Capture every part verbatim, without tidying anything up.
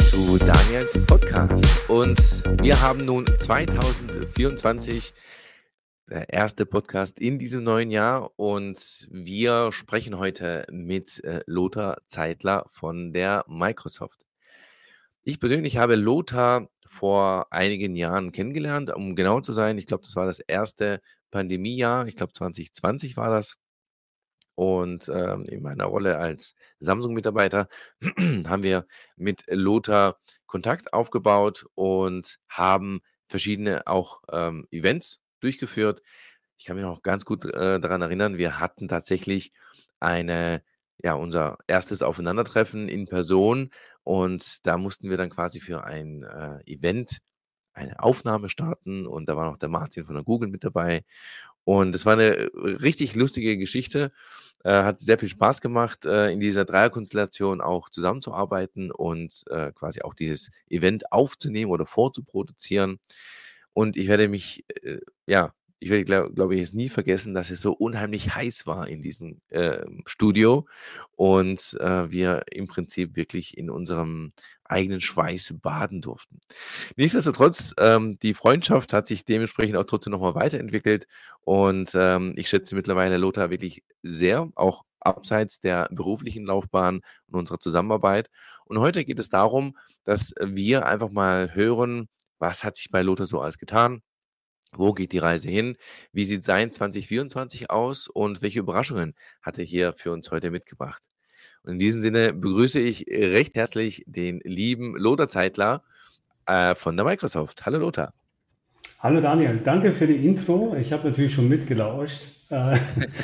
zu Daniels Podcast. Und wir haben nun zwanzig vierundzwanzig, der erste Podcast in diesem neuen Jahr. Und wir sprechen heute mit äh, Lothar Zeitler von der Microsoft. Ich persönlich habe Lothar vor einigen Jahren kennengelernt, um genau zu sein. Ich glaube, das war das erste Pandemiejahr. Ich glaube, zwanzig zwanzig war das. Und ähm, in meiner Rolle als Samsung-Mitarbeiter haben wir mit Lothar Kontakt aufgebaut und haben verschiedene auch ähm, Events durchgeführt. Ich kann mich noch ganz gut äh, daran erinnern, wir hatten tatsächlich eine, ja, unser erstes Aufeinandertreffen in Person und da mussten wir dann quasi für ein äh, Event eine Aufnahme starten und da war noch der Martin von der Google mit dabei. Und es war eine äh, richtig lustige Geschichte. Äh, hat sehr viel Spaß gemacht, äh, in dieser Dreierkonstellation auch zusammenzuarbeiten und äh, quasi auch dieses Event aufzunehmen oder vorzuproduzieren. Und ich werde mich, äh, ja, ich werde, glaube glaub ich, es nie vergessen, dass es so unheimlich heiß war in diesem äh, Studio und äh, wir im Prinzip wirklich in unserem eigenen Schweiß baden durften. Nichtsdestotrotz, ähm, die Freundschaft hat sich dementsprechend auch trotzdem nochmal weiterentwickelt und ähm, ich schätze mittlerweile Lothar wirklich sehr, auch abseits der beruflichen Laufbahn und unserer Zusammenarbeit. Und heute geht es darum, dass wir einfach mal hören, was hat sich bei Lothar so alles getan? Wo geht die Reise hin? Wie sieht sein zwanzig vierundzwanzig aus und welche Überraschungen hat er hier für uns heute mitgebracht? Und in diesem Sinne begrüße ich recht herzlich den lieben Lothar Zeitler äh, von der Microsoft. Hallo Lothar. Hallo Daniel, danke für die Intro. Ich habe natürlich schon mitgelauscht. Äh,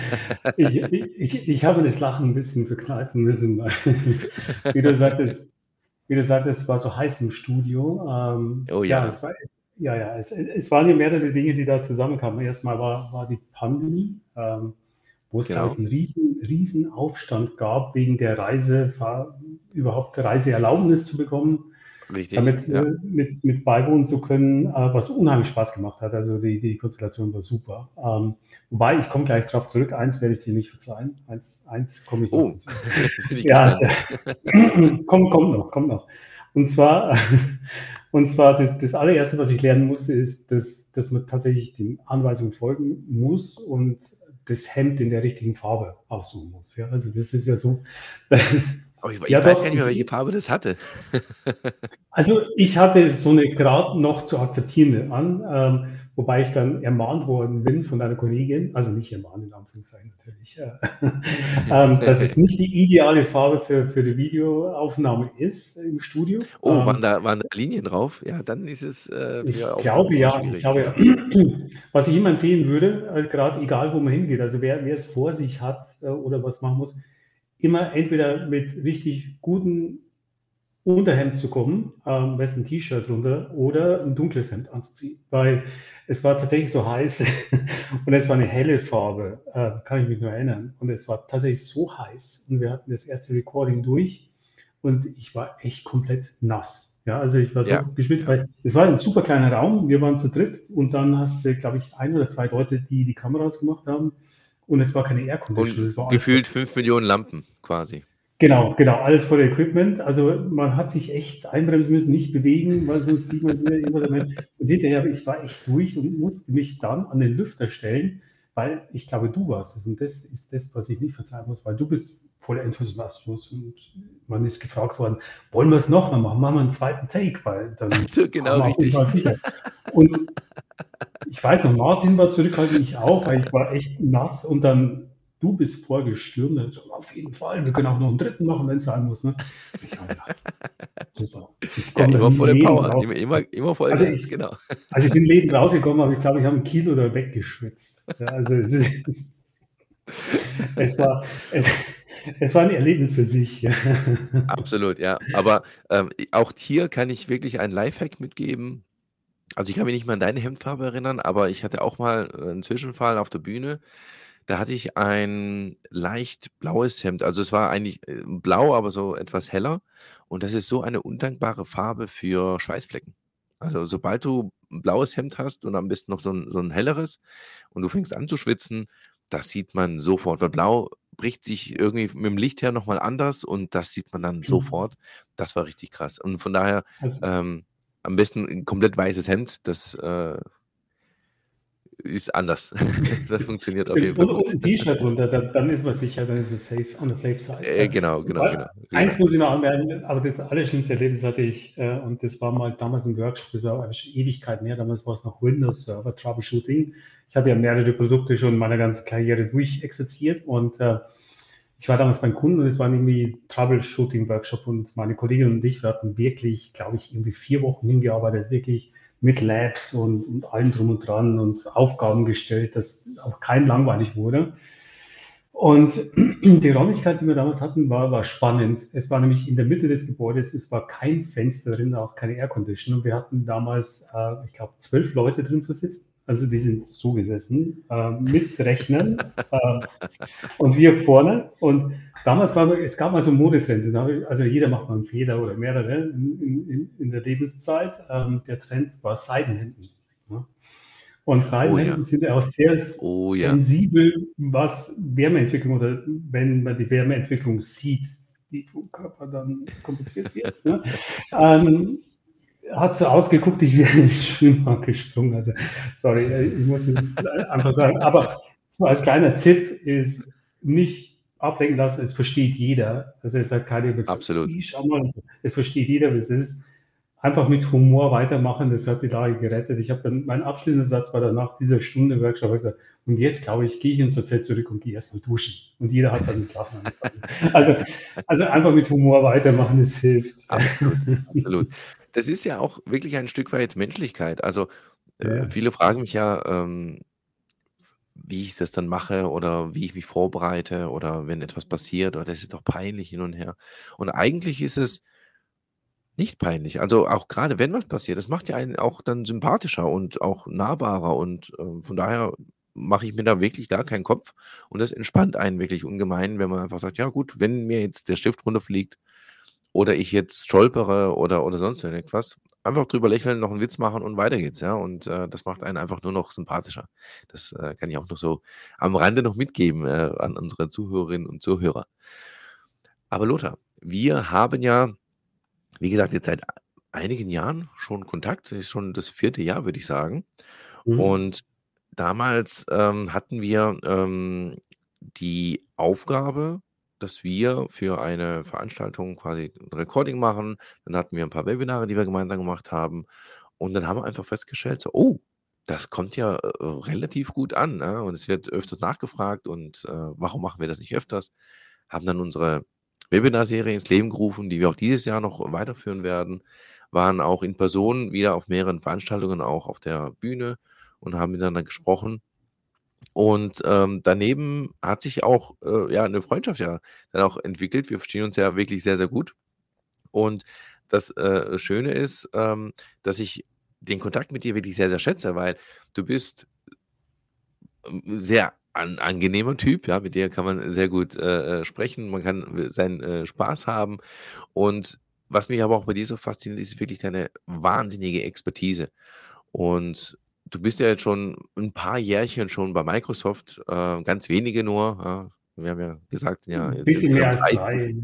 ich, ich, ich habe das Lachen ein bisschen verkneifen müssen, weil, wie du sagtest, wie du sagtest, es war so heiß im Studio. Ähm, Oh ja, ja, es war, ja, ja, es, es waren ja mehrere Dinge, die da zusammenkamen. Erstmal war, war die Pandemie, ähm, wo es, glaube genau, ich, einen riesen, riesen Aufstand gab, wegen der Reise, überhaupt Reiseerlaubnis zu bekommen, richtig, damit ja. äh, mit, mit beiwohnen zu können, äh, was unheimlich Spaß gemacht hat. Also die, die Konstellation war super. Ähm, wobei, ich komme gleich darauf zurück, eins werde ich dir nicht verzeihen. Eins, eins komme ich noch Oh, dazu. jetzt bin ich Ja, gespannt. kommt, kommt noch, kommt noch. Und zwar, und zwar das, das allererste, was ich lernen musste, ist, dass, dass man tatsächlich den Anweisungen folgen muss und das Hemd in der richtigen Farbe aussuchen muss. Ja, also das ist ja so. Aber ich, Ja, ich weiß gar doch, nicht mehr, welche ich, Farbe das hatte. also ich hatte so eine gerade noch zu akzeptierende an, ähm, wobei ich dann ermahnt worden bin von einer Kollegin, also nicht ermahnt in Anführungszeichen natürlich, äh, ähm, dass es nicht die ideale Farbe für, für die Videoaufnahme ist im Studio. Oh, waren Ähm, da, waren da Linien drauf? Ja, dann ist es äh, für ich Aufnahmen glaube immer ja, ich schwierig, glaube ja. genau. Was ich immer empfehlen würde, äh, gerade egal wo man hingeht, also wer, wer es vor sich hat äh, oder was machen muss, immer entweder mit richtig guten Unterhemd zu kommen, am besten ein T-Shirt drunter oder ein dunkles Hemd anzuziehen, weil es war tatsächlich so heiß und es war eine helle Farbe, äh, kann ich mich nur erinnern. Und es war tatsächlich so heiß und wir hatten das erste Recording durch und ich war echt komplett nass. Ja, also ich war Ja, so geschwitzt, ja. weil es war ein super kleiner Raum, wir waren zu dritt und dann hast du, glaube ich, ein oder zwei Leute, die die Kameras gemacht haben und es war keine Air Condition, Und es war alles gefühlt fünf Millionen Lampen quasi. Genau, genau, alles voller Equipment. Also man hat sich echt einbremsen müssen, nicht bewegen, weil sonst sieht man wieder irgendwas am Ende. Und hinterher, ich war echt durch und musste mich dann an den Lüfter stellen, weil ich glaube, du warst es. Und das ist das, was ich nicht verzeihen muss, weil du bist voll Enthusiasmus und man ist gefragt worden, wollen wir es nochmal machen? Machen wir einen zweiten Take, weil dann So, haben genau wir auf jeden richtig. Fall sicher. Und ich weiß noch, Martin war zurückhaltend, ich auch, weil ich war echt nass und dann du bist vorgestürmt. Und so, auf jeden Fall, wir können auch noch einen dritten machen, wenn es sein muss. Ne? Ich habe gedacht, super, ich Ja, komme da immer nie volle lebend Power, immer, raus. immer, immer Also Vollgas, ich, genau. also ich bin lebend rausgekommen, aber ich glaube, ich habe ein Kilo da weggeschwitzt. Ja, also es, ist, es, war, es, es war ein Erlebnis für sich. Ja. Absolut, ja. Aber ähm, auch hier kann ich wirklich einen Lifehack mitgeben. Also ich kann mich nicht mal an deine Hemdfarbe erinnern, aber ich hatte auch mal äh, einen Zwischenfall auf der Bühne. Da hatte ich ein leicht blaues Hemd. Also es war eigentlich äh, blau, aber so etwas heller. Und das ist so eine undankbare Farbe für Schweißflecken. Also sobald du ein blaues Hemd hast und am besten noch so ein, so ein helleres und du fängst an zu schwitzen, das sieht man sofort. Weil blau bricht sich irgendwie mit dem Licht her nochmal anders und das sieht man dann Mhm. sofort. Das war richtig krass. Und von daher Also, ähm, am besten ein komplett weißes Hemd, das äh, ist anders. Das funktioniert auf jeden stimmt. Fall Und, gut. und ein T-Shirt runter, dann, dann ist man sicher, dann ist man safe, on the safe side. Äh, Äh, genau, genau, weil, genau, eins genau. muss ich noch anmerken, aber das allerschlimmste Erlebnis hatte ich, äh, und das war mal damals im Workshop, das war schon Ewigkeit mehr, damals war es noch Windows Server Troubleshooting. Ich hatte ja mehrere Produkte schon in meiner ganzen Karriere durchexerziert und äh, ich war damals beim Kunden und es war irgendwie Troubleshooting-Workshop und meine Kollegin und ich, wir hatten wirklich, glaube ich, irgendwie vier Wochen hingearbeitet, wirklich mit Labs und, und allem drum und dran und Aufgaben gestellt, dass auch kein langweilig wurde. Und die Räumlichkeit, die wir damals hatten, war, war spannend. Es war nämlich in der Mitte des Gebäudes, es war kein Fenster drin, auch keine Aircondition. Und wir hatten damals, äh, ich glaube, zwölf Leute drin zu sitzen. Also die sind so gesessen, äh, mit Rechnern äh, und wir vorne. Und damals war, es gab mal so einen Modetrend. Also jeder macht mal einen Fehler oder mehrere in, in, in der Lebenszeit. Ähm, der Trend war Seidenhemden. Ja. Und Oh ja, Seidenhemden sind ja auch sehr oh ja, sensibel, was Wärmeentwicklung oder wenn man die Wärmeentwicklung sieht, die vom Körper dann kompensiert wird. Ne? Ähm, hat so ausgeguckt, ich wäre in den Schwimmbad gesprungen. Also, sorry, ich muss es einfach sagen. Aber so als kleiner Tipp ist nicht ablenken lassen, es versteht jeder. Also es hat keiner gesagt, absolut. ich schau mal, es versteht jeder, wie es ist. Einfach mit Humor weitermachen, das hat die Lage gerettet. Ich habe dann, mein abschließender Satz war dann nach dieser Stunde Workshop, habe ich gesagt, und jetzt glaube ich, gehe ich ins Hotel zurück und gehe erstmal duschen. Und jeder hat dann das Lachen angefangen. Also, also einfach mit Humor weitermachen, das hilft. Absolut, absolut. Das ist ja auch wirklich ein Stück weit Menschlichkeit. Also äh, Ja. viele fragen mich ja, ähm, wie ich das dann mache oder wie ich mich vorbereite oder wenn etwas passiert oder das ist doch peinlich hin und her. Und eigentlich ist es nicht peinlich. Also auch gerade wenn was passiert, das macht ja einen auch dann sympathischer und auch nahbarer und ähm, von daher mache ich mir da wirklich gar keinen Kopf und das entspannt einen wirklich ungemein, wenn man einfach sagt, ja gut, wenn mir jetzt der Stift runterfliegt oder ich jetzt stolpere oder oder sonst irgendetwas, einfach drüber lächeln, noch einen Witz machen und weiter geht's, ja? Und, äh, das macht einen einfach nur noch sympathischer. Das, äh, kann ich auch noch so am Rande noch mitgeben, äh, an unsere Zuhörerinnen und Zuhörer. Aber Lothar, wir haben ja, wie gesagt, jetzt seit einigen Jahren schon Kontakt. Das ist schon das vierte Jahr, würde ich sagen. Mhm. Und damals, ähm, hatten wir, ähm, die Aufgabe, dass wir für eine Veranstaltung quasi 'n Recording machen. Dann hatten wir ein paar Webinare, die wir gemeinsam gemacht haben. Und dann haben wir einfach festgestellt, so: „Oh, das kommt ja, äh, relativ gut an, ne? Und es wird öfters nachgefragt und, äh, warum machen wir das nicht öfters?“ Haben dann unsere Webinarserie ins Leben gerufen, die wir auch dieses Jahr noch weiterführen werden, waren auch in Person wieder auf mehreren Veranstaltungen auch auf der Bühne und haben miteinander gesprochen. Und, ähm, daneben hat sich auch, äh, ja, 'ne Freundschaft ja dann auch entwickelt. Wir verstehen uns ja wirklich sehr, sehr gut. Und das, äh, Schöne ist, ähm, dass ich den Kontakt mit dir wirklich sehr, sehr schätze, weil du bist ähm, sehr an angenehmer Typ, ja, mit dir kann man sehr gut, äh, äh, sprechen. Man kann äh, seinen, äh, Spaß haben. Und was mich aber auch bei dir so fasziniert, ist wirklich deine wahnsinnige Expertise. Und du bist ja jetzt schon ein paar Jährchen schon bei Microsoft, äh, ganz wenige nur, ja. Wir haben ja gesagt, ja, Ein jetzt bisschen mehr insgesamt als dreißig. drei.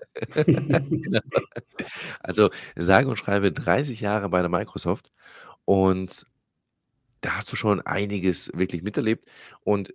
Genau. Also, sage und schreibe dreißig Jahre bei der Microsoft und da hast du schon einiges wirklich miterlebt. Und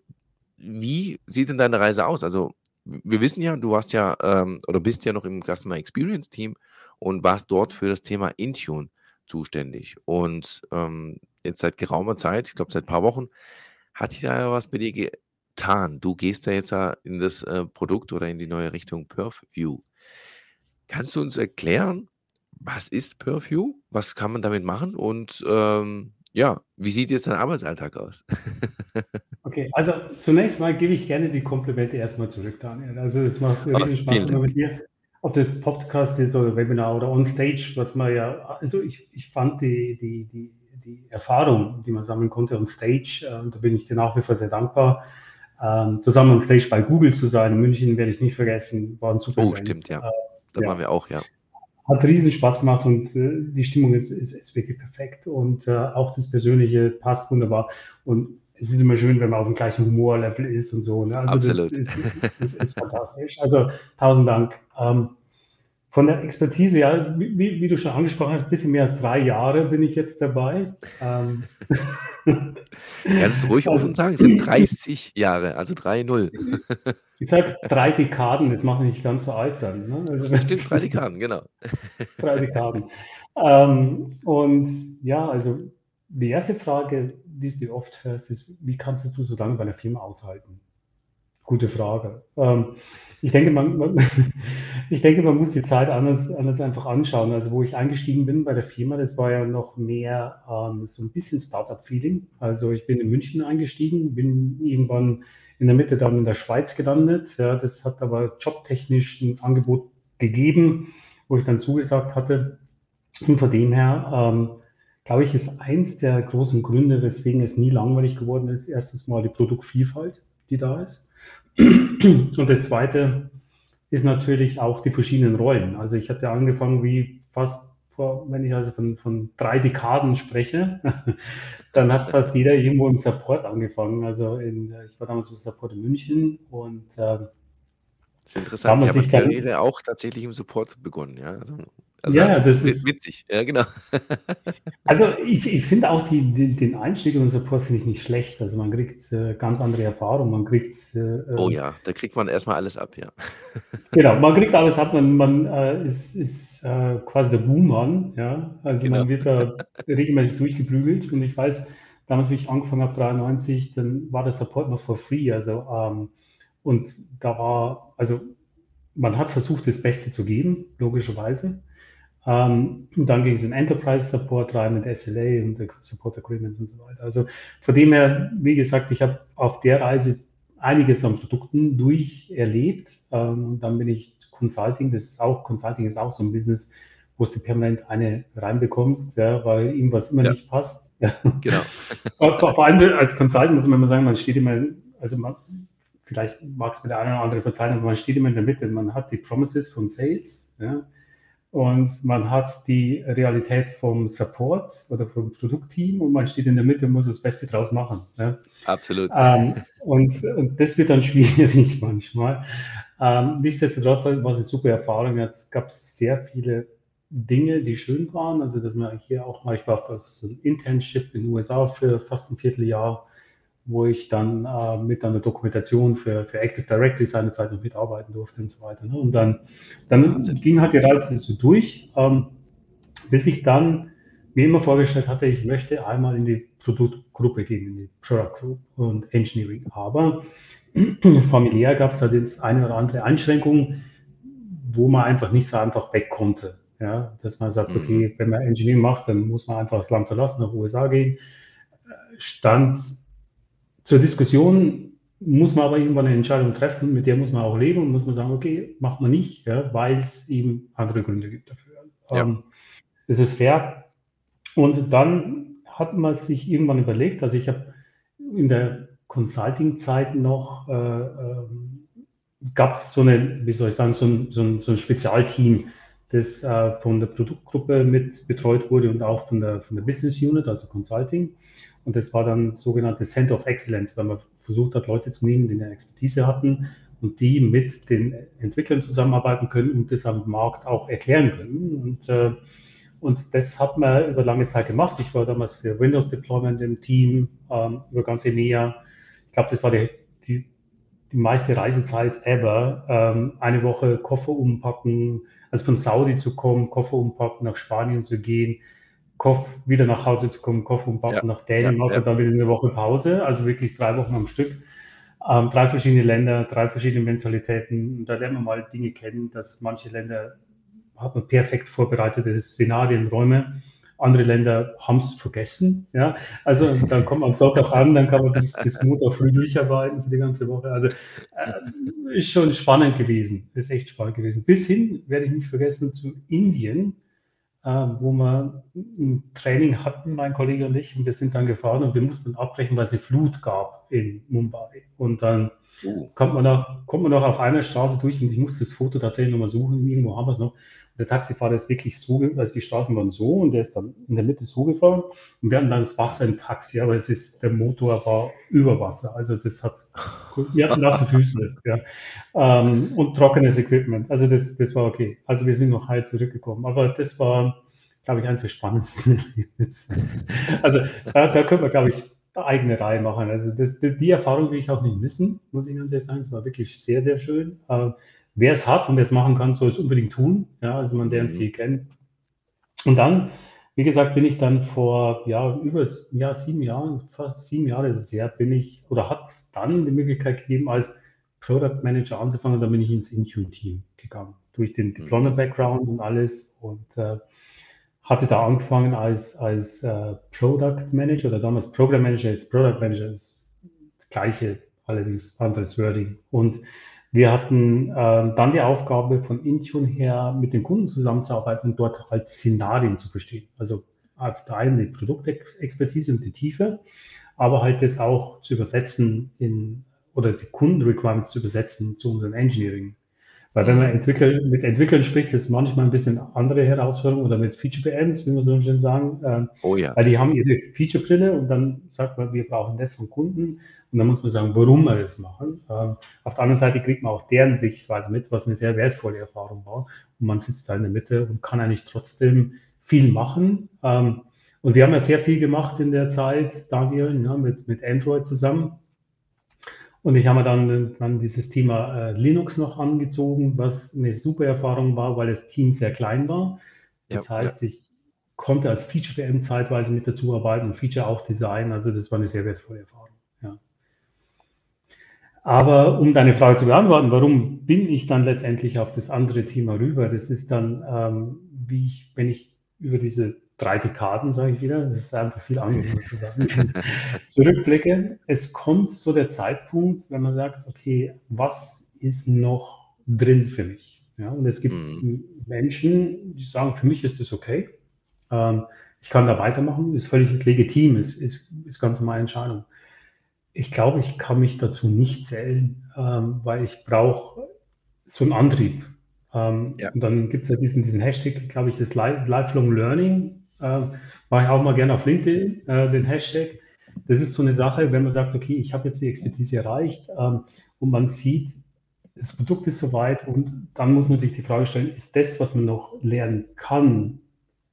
wie sieht denn deine Reise aus? Also, w wir wissen ja, du warst ja, ähm oder bist ja noch im Customer Experience Team und warst dort für das Thema Intune zuständig. Und, ähm, jetzt seit geraumer Zeit, ich glaube seit ein paar Wochen, hat sich da ja was bei dir getan. Du gehst ja jetzt ja in das, äh, Produkt oder in die neue Richtung Purview. Kannst du uns erklären, was ist Purview? Was kann man damit machen? Und, ähm, ja, wie sieht jetzt dein Arbeitsalltag aus? Okay, also zunächst mal gebe ich gerne die Komplimente erstmal zurück, Daniel. Also es macht Ah, riesen Spaß vielen immer Dank. mit dir. Ob das Podcast ist oder Webinar oder On-Stage, was man ja, also ich, ich fand die, die, die, die Erfahrung, die man sammeln konnte on-Stage, äh, da bin ich dir nach wie vor sehr dankbar. Ähm, zusammen on-Stage bei Google zu sein in München werde ich nicht vergessen, war ein super Oh, Event. stimmt, ja. Äh, Da waren ja, wir auch, ja. hat riesen Spaß gemacht und äh, die Stimmung ist, ist, ist wirklich perfekt und äh, auch das Persönliche passt wunderbar. Und es ist immer schön, wenn man auf dem gleichen Humorlevel ist und so. Ne? Also das Absolut. ist, das ist fantastisch. Also tausend Dank. Ähm, von der Expertise, ja, wie, wie du schon angesprochen hast, ein bisschen mehr als drei Jahre bin ich jetzt dabei. Ähm, Kannst du ruhig also, offen sagen, es sind dreißig Jahre, also drei null. ich sage drei Dekaden, das macht mich nicht ganz so alt dann. Ne? Also, Stimmt, drei Dekaden, genau. drei Dekaden. Ähm, und ja, also die erste Frage, die du oft hörst, ist, wie kannst du so lange bei einer Firma aushalten? Gute Frage. Ähm, ich denke, man, man, ich denke, man muss die Zeit anders, anders einfach anschauen. Also wo ich eingestiegen bin bei der Firma, das war ja noch mehr ähm, so ein bisschen Startup-Feeling. Also ich bin in München eingestiegen, bin irgendwann in der Mitte dann in der Schweiz gelandet. Ja, das hat aber jobtechnisch ein Angebot gegeben, wo ich dann zugesagt hatte. Und von dem her, ähm, glaube ich, ist eins der großen Gründe, weswegen es nie langweilig geworden ist, erstens mal die Produktvielfalt, die da ist. Und das Zweite ist natürlich auch die verschiedenen Rollen. Also ich hatte angefangen wie fast vor, wenn ich also von, von drei Dekaden spreche, dann hat fast jeder irgendwo im Support angefangen. Also in, ich war damals im Support in München und äh, Das ist da interessant. haben Ich wir habe meine sich dann, Karriere auch tatsächlich im Support begonnen, ja. Also, also ja, das wi- ist, witzig, ja, genau. also ich, ich finde auch die, die, den Einstieg in den Support finde ich nicht schlecht. Also man kriegt äh, ganz andere Erfahrungen, man kriegt äh, Oh äh, ja, da kriegt man erstmal alles ab, ja. genau, man kriegt alles ab, man, man äh, ist, ist äh, quasi der Buhmann, ja. Also Genau. man wird da regelmäßig durchgeprügelt und ich weiß, damals, wie ich angefangen habe, dreiundneunzig, dann war der Support noch for free. Also ähm, und da war, also man hat versucht, das Beste zu geben, logischerweise. Ähm, und dann ging es in Enterprise Support rein mit S L A und Support Agreements und so weiter. Also von dem her, wie gesagt, ich habe auf der Reise einiges an Produkten durcherlebt. Ähm, und dann bin ich Consulting, das ist auch, Consulting ist auch so ein Business, wo du permanent eine reinbekommst, ja, weil irgendwas immer Ja, nicht passt. genau. vor, vor allem als Consultant muss man immer sagen, man steht immer, also man, vielleicht mag es mir der eine oder andere verzeihen, aber man steht immer in der Mitte. Man hat die Promises von Sales, ja, und man hat die Realität vom Support oder vom Produktteam und man steht in der Mitte und muss das Beste draus machen. Ja. Absolut. Ähm, und, und das wird dann schwierig manchmal. Ähm, nichtsdestotrotz war es eine super Erfahrung. Es gab sehr viele Dinge, die schön waren. Also, dass man hier auch mal, ich war für so ein Internship in den U S A für fast ein Vierteljahr, wo ich dann äh, mit an der Dokumentation für, für Active Directory seinerzeit noch mitarbeiten durfte und so weiter. Ne? Und dann, dann Wahnsinn. ging halt die Reise so durch, ähm, bis ich dann mir immer vorgestellt hatte, ich möchte einmal in die Produktgruppe gehen, in die Product Group und Engineering. Aber familiär gab es da das eine oder andere Einschränkung, wo man einfach nicht so einfach weg konnte. Ja, dass man sagt, Mhm. okay, wenn man Engineering macht, dann muss man einfach das Land verlassen, nach U S A gehen. Stand zur Diskussion, muss man aber irgendwann eine Entscheidung treffen, mit der muss man auch leben und muss man sagen, okay, macht man nicht, ja, weil es eben andere Gründe gibt dafür. Ja. Ähm, das ist fair. Und dann hat man sich irgendwann überlegt, also ich habe in der Consulting-Zeit noch, äh, ähm, gab es so eine, wie soll ich sagen, so ein, so ein, so ein Spezialteam, das äh, von der Produktgruppe mit betreut wurde und auch von der, von der Business Unit, also Consulting. Und das war dann sogenanntes Center of Excellence, weil man versucht hat, Leute zu nehmen, die eine Expertise hatten und die mit den Entwicklern zusammenarbeiten können und das am Markt auch erklären können. Und, äh, und das hat man über lange Zeit gemacht. Ich war damals für Windows Deployment im Team, ähm, über ganz EMEA. Ich glaube, das war die, die, die meiste Reisezeit ever. Ähm, eine Woche Koffer umpacken, also von Saudi zu kommen, Koffer umpacken, nach Spanien zu gehen, Kopf, wieder nach Hause zu kommen, Koffer Ja, umpacken, nach ja, Dänemark ja. und dann wieder eine Woche Pause, also wirklich drei Wochen am Stück. Ähm, drei verschiedene Länder, drei verschiedene Mentalitäten. Und da lernen wir mal Dinge kennen, dass manche Länder hat man perfekt vorbereitete Szenarien, Räume. Andere Länder haben es vergessen. Ja? Also dann kommt man am Sonntag an, dann kann man bis, bis Montag früh durcharbeiten für die ganze Woche. Also äh, ist schon spannend gewesen. Ist echt spannend gewesen. Bis hin, werde ich nicht vergessen, zu Indien, äh, wo wir ein Training hatten, mein Kollege und ich, und wir sind dann gefahren und wir mussten abbrechen, weil es eine Flut gab in Mumbai. Und dann Uh. kommt man, noch, kommt man noch auf einer Straße durch und ich muss das Foto tatsächlich nochmal suchen, irgendwo haben wir es noch. Und Der Taxifahrer ist wirklich so, also die Straßen waren so und der ist dann in der Mitte so gefahren und wir hatten dann das Wasser im Taxi, aber es ist, der Motor war über Wasser, also das hat, wir hatten nasse Füße, ja, ähm, und trockenes Equipment, also das, das war okay. Also wir sind noch heil zurückgekommen, aber das war, glaube ich, eines der spannendsten Erlebnisse. Also da, da können wir, glaube ich, eine eigene Reihe machen. Also das, die Erfahrung will ich auch nicht missen, muss ich ganz ehrlich sagen. Es war wirklich sehr, sehr schön. Äh, wer es hat und wer es machen kann, soll es unbedingt tun. Ja, also man lernt Mhm. viel kennen. Und dann, wie gesagt, bin ich dann vor ja, über ja, sieben Jahren, fast sieben Jahre ist es her, bin ich, oder hat es dann die Möglichkeit gegeben, als Product Manager anzufangen, und dann bin ich ins Intune-Team gegangen. Durch den Deployment-Background und alles. Und äh, hatte da angefangen als, als äh, Product Manager oder damals Program Manager, jetzt Product Manager ist das gleiche, allerdings anderes Wording. Und wir hatten äh, dann die Aufgabe von Intune her mit den Kunden zusammenzuarbeiten und dort halt Szenarien zu verstehen. Also auf der einen die Produktexpertise und die Tiefe, aber halt das auch zu übersetzen in, oder die Kundenrequirements zu übersetzen zu unserem Engineering. Weil wenn man Mhm. Entwickler, mit Entwicklern spricht, ist manchmal ein bisschen andere Herausforderung oder mit Feature-P Ms, wie wir so schön sagen, äh, Oh ja. weil die haben ihre Feature-Brille und dann sagt man, wir brauchen das von Kunden und dann muss man sagen, warum wir das machen. Ähm, auf der anderen Seite kriegt man auch deren Sichtweise mit, was eine sehr wertvolle Erfahrung war und man sitzt da in der Mitte und kann eigentlich trotzdem viel machen. Ähm, und wir haben ja sehr viel gemacht in der Zeit, Daniel, ja, mit, mit Android zusammen. Und ich habe mir dann, dann dieses Thema äh, Linux noch angezogen, was eine super Erfahrung war, weil das Team sehr klein war. Ja, Das ja. heißt, ich konnte als Feature-P M zeitweise mit dazu arbeiten und Feature auch designen. Also das war eine sehr wertvolle Erfahrung. Ja. Aber um deine Frage zu beantworten, warum bin ich dann letztendlich auf das andere Thema rüber? Das ist dann, ähm, wie ich, wenn ich über diese drei Dekaden, sage ich wieder, das ist einfach viel angenehmer zu sagen, zurückblicke. Es kommt so der Zeitpunkt, wenn man sagt, okay, was ist noch drin für mich? Ja, und es gibt Mhm. Menschen, die sagen, für mich ist das okay. Ähm, ich kann da weitermachen, ist völlig legitim, ist, ist, ist ganz meine Entscheidung. Ich glaube, ich kann mich dazu nicht zählen, ähm, weil ich brauche so einen Antrieb. Ähm, Ja. und dann gibt es ja diesen, diesen Hashtag, glaube ich, das Li- Lifelong Learning. Äh, mache ich auch mal gerne auf LinkedIn, äh, den Hashtag. Das ist so eine Sache, wenn man sagt, okay, ich habe jetzt die Expertise erreicht ähm, und man sieht, das Produkt ist soweit und dann muss man sich die Frage stellen, ist das, was man noch lernen kann,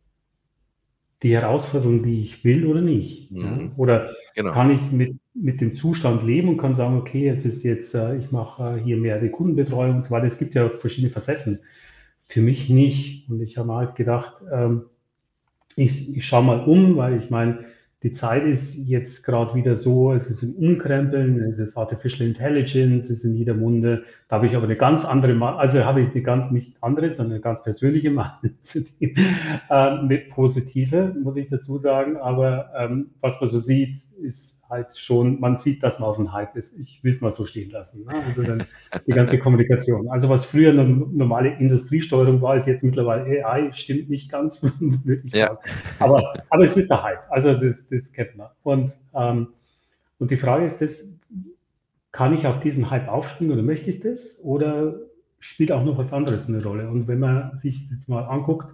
die Herausforderung, die ich will oder nicht? Ja? Mhm. Oder Genau. kann ich mit, mit dem Zustand leben und kann sagen, okay, es ist jetzt, äh, ich mache äh, hier mehr die Kundenbetreuung und so weiter. Es gibt ja verschiedene Facetten. Für mich nicht. Und ich habe halt gedacht, ähm, ich, ich schaue mal um, weil ich meine, die Zeit ist jetzt gerade wieder so, es ist ein Umkrempeln, es ist Artificial Intelligence, es ist in jeder Munde. Da habe ich aber eine ganz andere, also habe ich eine ganz, nicht andere, sondern eine ganz persönliche Meinung zu dem, äh, eine positive, muss ich dazu sagen. Aber ähm, was man so sieht, ist halt schon, man sieht, dass man auf dem Hype ist. Ich will es mal so stehen lassen. Ne? Also dann die ganze Kommunikation. Also was früher eine normale Industriesteuerung war, ist jetzt mittlerweile A I, stimmt nicht ganz, würde ich Ja. sagen. Aber, aber es ist der Hype, also das, das kennt man. Und, ähm, und die Frage ist, das, kann ich auf diesen Hype aufspringen oder möchte ich das? Oder spielt auch noch was anderes eine Rolle? Und wenn man sich das mal anguckt,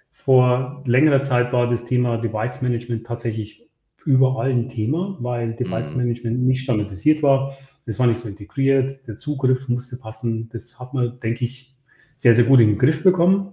vor längerer Zeit war das Thema Device Management tatsächlich überall ein Thema, weil Device Mhm. Management nicht standardisiert war. Das war nicht so integriert, der Zugriff musste passen. Das hat man, denke ich, sehr, sehr gut in den Griff bekommen.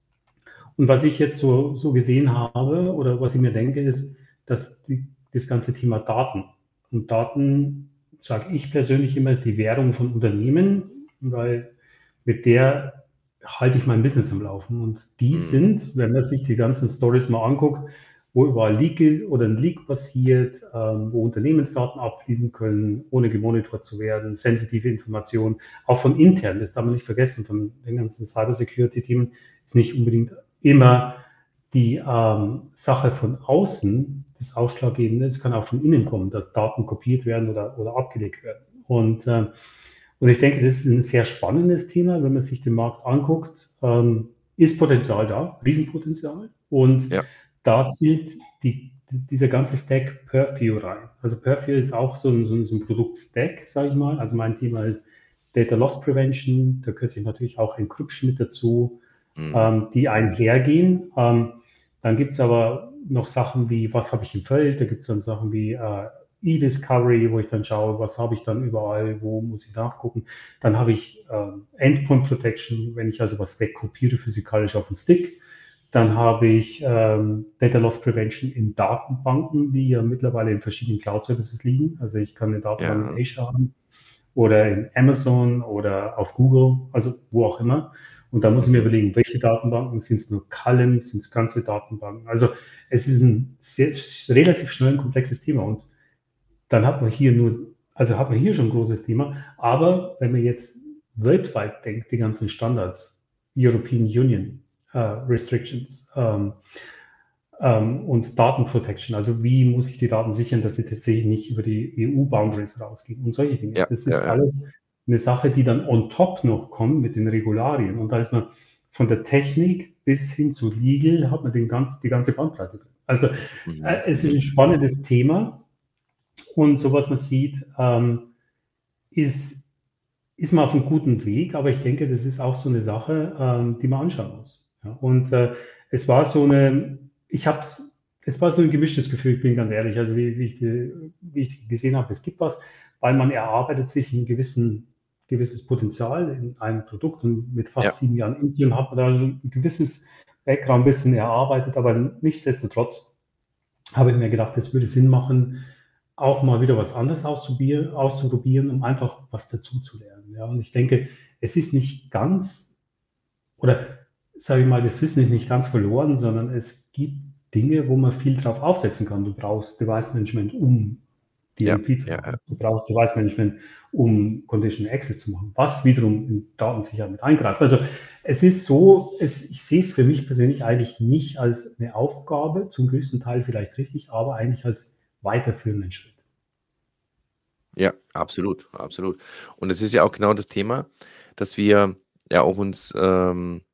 Und was ich jetzt so, so gesehen habe oder was ich mir denke, ist, dass die, das ganze Thema Daten und Daten, sage ich persönlich immer, ist die Währung von Unternehmen, weil mit der halte ich mein Business am Laufen. Und die Mhm. sind, wenn man sich die ganzen Stories mal anguckt, wo überall Leak ist oder ein Leak passiert, ähm, wo Unternehmensdaten abfließen können, ohne gemonitort zu werden, sensitive Informationen, auch von intern, das darf man nicht vergessen, von den ganzen Cybersecurity-Themen, ist nicht unbedingt immer die ähm, Sache von außen, das Ausschlaggebende, es kann auch von innen kommen, dass Daten kopiert werden oder, oder abgelegt werden. Und, äh, und ich denke, das ist ein sehr spannendes Thema, wenn man sich den Markt anguckt. Ähm, ist Potenzial da, Riesenpotenzial. Und Ja. da zielt die, dieser ganze Stack Purview rein. Also Purview ist auch so ein, so ein, so ein Produkt-Stack, sage ich mal. Also mein Thema ist Data Loss Prevention, da gehört sich natürlich auch Encryption mit dazu. Mhm. ähm, die einhergehen. Ähm, dann gibt es aber noch Sachen wie, was habe ich im Feld? Da gibt es dann Sachen wie äh, E-Discovery, wo ich dann schaue, was habe ich dann überall, wo muss ich nachgucken. Dann habe ich ähm, Endpoint Protection, wenn ich also was wegkopiere physikalisch auf den Stick. Dann habe ich ähm, Data Loss Prevention in Datenbanken, die ja mittlerweile in verschiedenen Cloud Services liegen. Also ich kann eine Datenbank Ja. in Azure haben oder in Amazon oder auf Google, also wo auch immer. Und da muss ich mir Mhm. überlegen, welche Datenbanken, sind es nur Columns, sind es ganze Datenbanken. Also es ist ein sehr, relativ schnell ein komplexes Thema. Und dann hat man hier nur, also hat man hier schon ein großes Thema. Aber wenn man jetzt weltweit denkt, die ganzen Standards, European Union äh, Restrictions ähm, ähm, und Datenprotection, also wie muss ich die Daten sichern, dass sie tatsächlich nicht über die E U-Boundaries rausgehen und solche Dinge. Ja, Das ja, ist ja. alles eine Sache, die dann on top noch kommt mit den Regularien. Und da ist man von der Technik bis hin zu Legal, hat man den ganz, die ganze Bandbreite drin. Also äh, Mhm. es ist Mhm. ein spannendes Thema und so was man sieht, ähm, ist, ist man auf einem guten Weg, aber ich denke, das ist auch so eine Sache, ähm, die man anschauen muss. Ja, und äh, es war so eine, ich habe es, es war so ein gemischtes Gefühl, ich bin ganz ehrlich, also wie, wie, ich, die, wie ich gesehen habe, es gibt was, weil man erarbeitet sich ein gewissen, gewisses Potenzial in einem Produkt und mit Ja. fast sieben Jahren Intune hat man da ein gewisses Background ein bisschen erarbeitet, aber nichtsdestotrotz habe ich mir gedacht, es würde Sinn machen, auch mal wieder was anderes auszuprobieren, auszuprobieren, um einfach was dazu zu lernen. Ja, und ich denke, es ist nicht ganz, oder sage ich mal, das Wissen ist nicht ganz verloren, sondern es gibt Dinge, wo man viel drauf aufsetzen kann. Du brauchst Device Management, um D Ja, L P zu ja, ja. machen. Du brauchst Device Management, um Conditional Access zu machen, was wiederum in Datensicherheit mit eingreift. Also es ist so, es, ich sehe es für mich persönlich eigentlich nicht als eine Aufgabe, zum größten Teil vielleicht richtig, aber eigentlich als weiterführenden Schritt. Ja, absolut, absolut. Und es ist ja auch genau das Thema, dass wir ja auch uns ähm,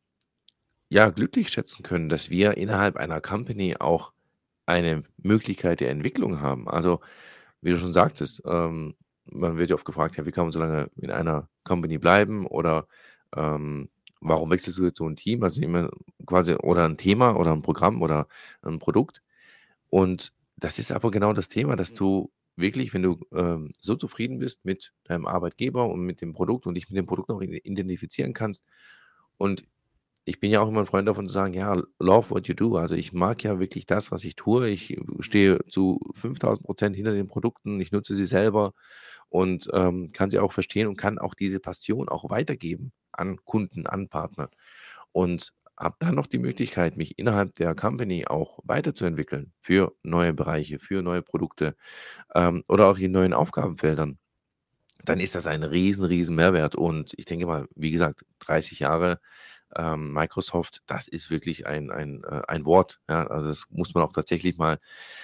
ja glücklich schätzen können, dass wir innerhalb einer Company auch eine Möglichkeit der Entwicklung haben. Also, wie du schon sagtest, ähm, man wird ja oft gefragt, ja, wie kann man so lange in einer Company bleiben oder ähm, warum wechselst du jetzt so ein Team? Also immer quasi oder ein Thema oder ein Programm oder ein Produkt. Und das ist aber genau das Thema, dass du wirklich, wenn du ähm, so zufrieden bist mit deinem Arbeitgeber und mit dem Produkt und dich mit dem Produkt auch i- identifizieren kannst. Und ich bin ja auch immer ein Freund davon zu sagen, ja, love what you do. Also ich mag ja wirklich das, was ich tue. Ich stehe zu fünftausend Prozent hinter den Produkten. Ich nutze sie selber und ähm, kann sie auch verstehen und kann auch diese Passion auch weitergeben an Kunden, an Partnern. Und habe dann noch die Möglichkeit, mich innerhalb der Company auch weiterzuentwickeln für neue Bereiche, für neue Produkte ähm, oder auch in neuen Aufgabenfeldern. Dann ist das ein riesen, riesen Mehrwert. Und ich denke mal, wie gesagt, dreißig Jahre ähm, Microsoft, das ist wirklich ein, ein, äh, ein Wort. Ja? Also das muss man auch tatsächlich mal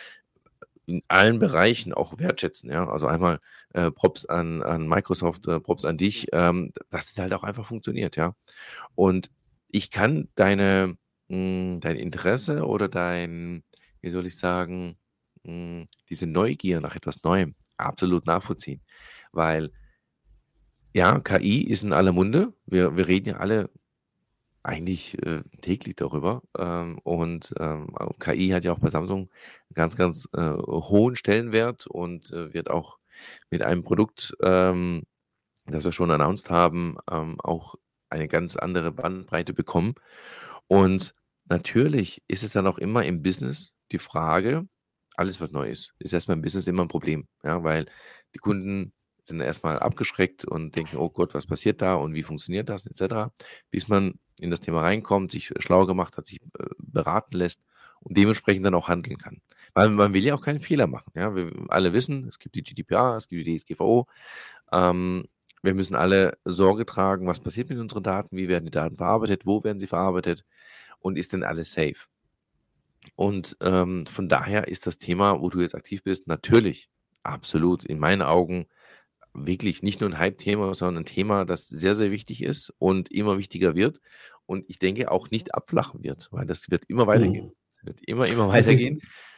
in allen Bereichen auch wertschätzen. Ja? Also einmal äh, Props an, an Microsoft, äh, Props an dich, ähm, dass es halt auch einfach funktioniert. Ja? Und ich kann deine, mh, dein Interesse oder dein, wie soll ich sagen, mh, diese Neugier nach etwas Neuem absolut nachvollziehen. Weil ja, K I ist in aller Munde. Wir, wir reden ja alle eigentlich äh, täglich darüber. Ähm, und ähm, K I hat ja auch bei Samsung einen ganz, ganz äh, hohen Stellenwert und äh, wird auch mit einem Produkt, ähm, das wir schon announced haben, ähm, auch eine ganz andere Bandbreite bekommen. Und natürlich ist es dann auch immer im Business die Frage, alles was neu ist, ist erstmal im Business immer ein Problem, ja, weil die Kunden sind erstmal abgeschreckt und denken: „Oh Gott, was passiert da und wie funktioniert das?“ et cetera, bis man in das Thema reinkommt, sich schlau gemacht hat, sich, äh, beraten lässt und dementsprechend dann auch handeln kann. Weil man will ja auch keinen Fehler machen, ja? Wir alle wissen, es gibt die G D P R, es gibt die D S G V O. Ähm, wir müssen alle Sorge tragen, was passiert mit unseren Daten, wie werden die Daten verarbeitet, wo werden sie verarbeitet und ist denn alles safe? Und, ähm, von daher ist das Thema, wo du jetzt aktiv bist, natürlich absolut in meinen Augen wirklich nicht nur ein Hype-Thema, sondern ein Thema, das sehr, sehr wichtig ist und immer wichtiger wird und ich denke auch nicht abflachen wird, weil das wird immer weitergehen. Mhm. Es wird immer, immer Also weitergehen. ich,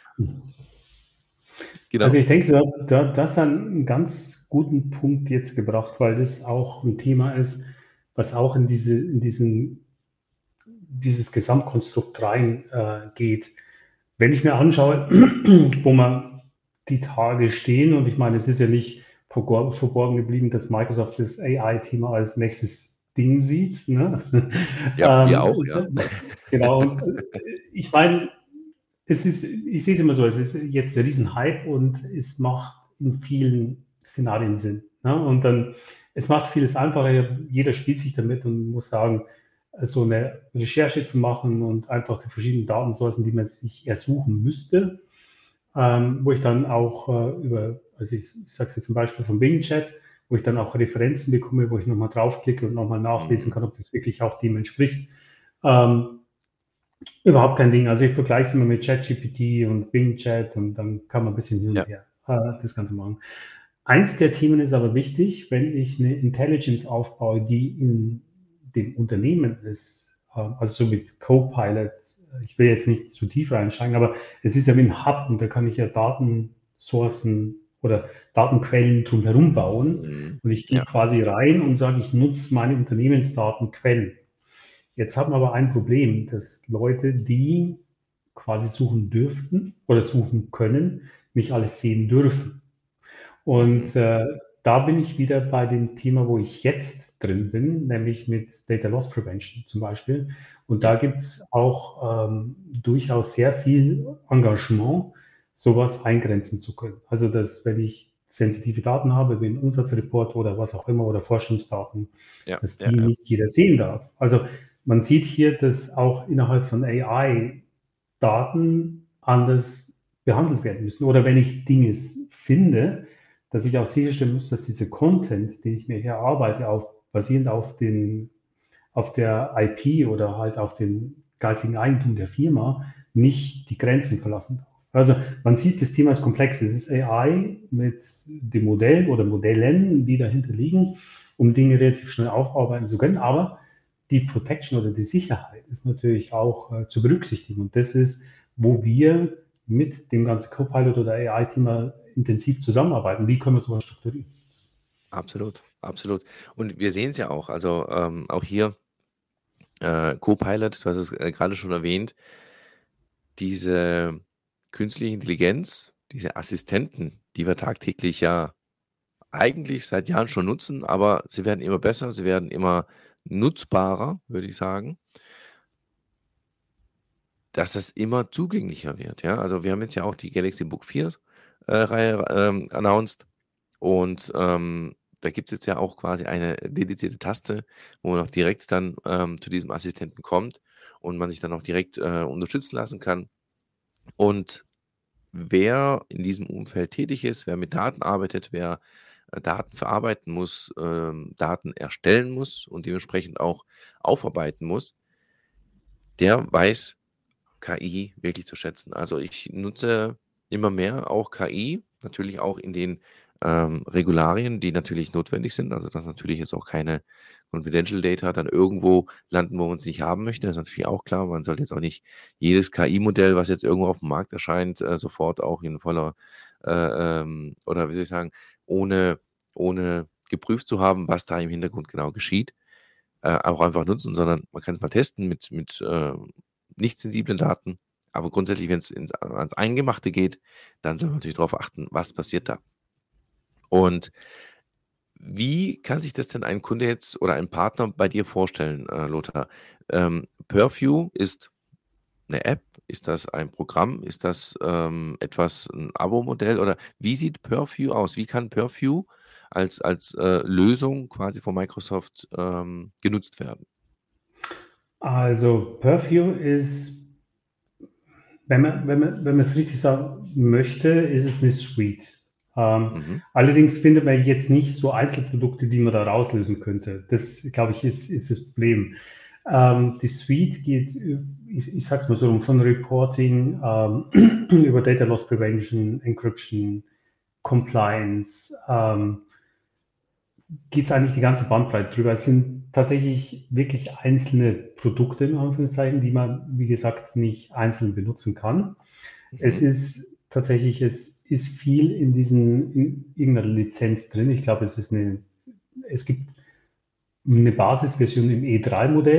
also Genau. ich denke, du, du, du hast einen ganz guten Punkt jetzt gebracht, weil das auch ein Thema ist, was auch in, diese, in diesen dieses Gesamtkonstrukt reingeht. Äh, geht. Wenn ich mir anschaue, wo man die Tage stehen, und ich meine, es ist ja nicht vergor- verborgen geblieben, dass Microsoft das A I-Thema als nächstes Ding sieht. Ne? Ja, wir ähm, auch, ist, ja. genau, und äh, ich meine, es ist, ich sehe es immer so, es ist jetzt ein Riesenhype und es macht in vielen Szenarien Sinn. Ne? Und dann, es macht vieles einfacher, jeder spielt sich damit und muss sagen, so eine Recherche zu machen und einfach die verschiedenen Datensourcen, die man sich ersuchen müsste, ähm, wo ich dann auch äh, über, also ich, ich sage es jetzt zum Beispiel vom Bing Chat, wo ich dann auch Referenzen bekomme, wo ich nochmal draufklicke und nochmal nachlesen Mhm. kann, ob das wirklich auch dem entspricht. Ähm, überhaupt kein Ding. Also ich vergleiche es immer mit ChatGPT und Bing Chat und dann kann man ein bisschen hin Ja. und her äh, das Ganze machen. Eins der Themen ist aber wichtig, wenn ich eine Intelligence aufbaue, die in dem Unternehmen ist, äh, also so mit Copilot, ich will jetzt nicht zu tief reinsteigen, aber es ist ja wie ein Hub und da kann ich ja Datensourcen oder Datenquellen drumherum bauen Mhm. und ich gehe Ja. quasi rein und sage, ich nutze meine Unternehmensdatenquellen. Jetzt haben wir aber ein Problem, dass Leute, die quasi suchen dürften oder suchen können, nicht alles sehen dürfen. Mhm. Und äh, da bin ich wieder bei dem Thema, wo ich jetzt drin bin, nämlich mit Data Loss Prevention zum Beispiel. Und da Ja. gibt es auch ähm, durchaus sehr viel Engagement, sowas eingrenzen zu können. Also, dass wenn ich sensitive Daten habe, wie einen Umsatzreport oder was auch immer oder Forschungsdaten, Ja. dass Ja. die Ja. nicht jeder sehen darf. Also man sieht hier, dass auch innerhalb von A I Daten anders behandelt werden müssen. Oder wenn ich Dinge finde, dass ich auch sicherstellen muss, dass dieser Content, den ich mir hier arbeite, auf, basierend auf, den, auf der I P oder halt auf dem geistigen Eigentum der Firma, nicht die Grenzen verlassen darf. Also man sieht, das Thema ist komplex. Es ist A I mit dem Modell oder Modellen, die dahinter liegen, um Dinge relativ schnell aufarbeiten zu können. Aber die Protection oder die Sicherheit ist natürlich auch äh, zu berücksichtigen. Und das ist, wo wir mit dem ganzen Copilot oder A I-Thema intensiv zusammenarbeiten. Wie können wir sowas strukturieren? Absolut, absolut. Und wir sehen es ja auch, also ähm, auch hier äh, Copilot, du hast es äh, gerade schon erwähnt, diese künstliche Intelligenz, diese Assistenten, die wir tagtäglich ja eigentlich seit Jahren schon nutzen, aber sie werden immer besser, sie werden immer nutzbarer, würde ich sagen, dass das immer zugänglicher wird. Ja? Also wir haben jetzt ja auch die Galaxy Book vier äh, Reihe ähm, announced und ähm, da gibt es jetzt ja auch quasi eine dedizierte Taste, wo man auch direkt dann ähm, zu diesem Assistenten kommt und man sich dann auch direkt äh, unterstützen lassen kann. Und wer in diesem Umfeld tätig ist, wer mit Daten arbeitet, wer äh, Daten verarbeiten muss, ähm, Daten erstellen muss und dementsprechend auch aufarbeiten muss, der weiß K I wirklich zu schätzen. Also ich nutze immer mehr auch K I, natürlich auch in den ähm, Regularien, die natürlich notwendig sind. Also dass natürlich jetzt auch keine Confidential Data dann irgendwo landen, wo man es nicht haben möchte. Das ist natürlich auch klar. Man sollte jetzt auch nicht jedes K I-Modell, was jetzt irgendwo auf dem Markt erscheint, äh, sofort auch in voller äh, ähm, oder wie soll ich sagen, ohne, ohne geprüft zu haben, was da im Hintergrund genau geschieht, äh, auch einfach nutzen, sondern man kann es mal testen mit, mit äh, nicht sensiblen Daten. Aber grundsätzlich, wenn es ans Eingemachte geht, dann soll man natürlich darauf achten, was passiert da. Und wie kann sich das denn ein Kunde jetzt oder ein Partner bei dir vorstellen, äh, Lothar? Ähm, Purview ist eine App? Ist das ein Programm? Ist das ähm, etwas, ein Abo-Modell? Oder wie sieht Purview aus? Wie kann Purview als, als äh, Lösung quasi von Microsoft ähm, genutzt werden? Also Purview ist, wenn man, wenn man, wenn man es richtig sagen möchte, ist es eine Suite. Ähm, Mhm. allerdings findet man jetzt nicht so Einzelprodukte, die man da rauslösen könnte. Das, glaube ich, ist, ist das Problem. Ähm, die Suite geht, ich, ich sage es mal so, von Reporting ähm, über Data Loss Prevention, Encryption, Compliance, ähm, geht es eigentlich die ganze Bandbreite drüber. Es sind tatsächlich wirklich einzelne Produkte, in Anführungszeichen, die man, wie gesagt, nicht einzeln benutzen kann. Es Mhm. ist tatsächlich, es ist viel in diesen, in irgendeiner Lizenz drin. Ich glaube, es ist eine, es gibt eine Basisversion im E drei Modell.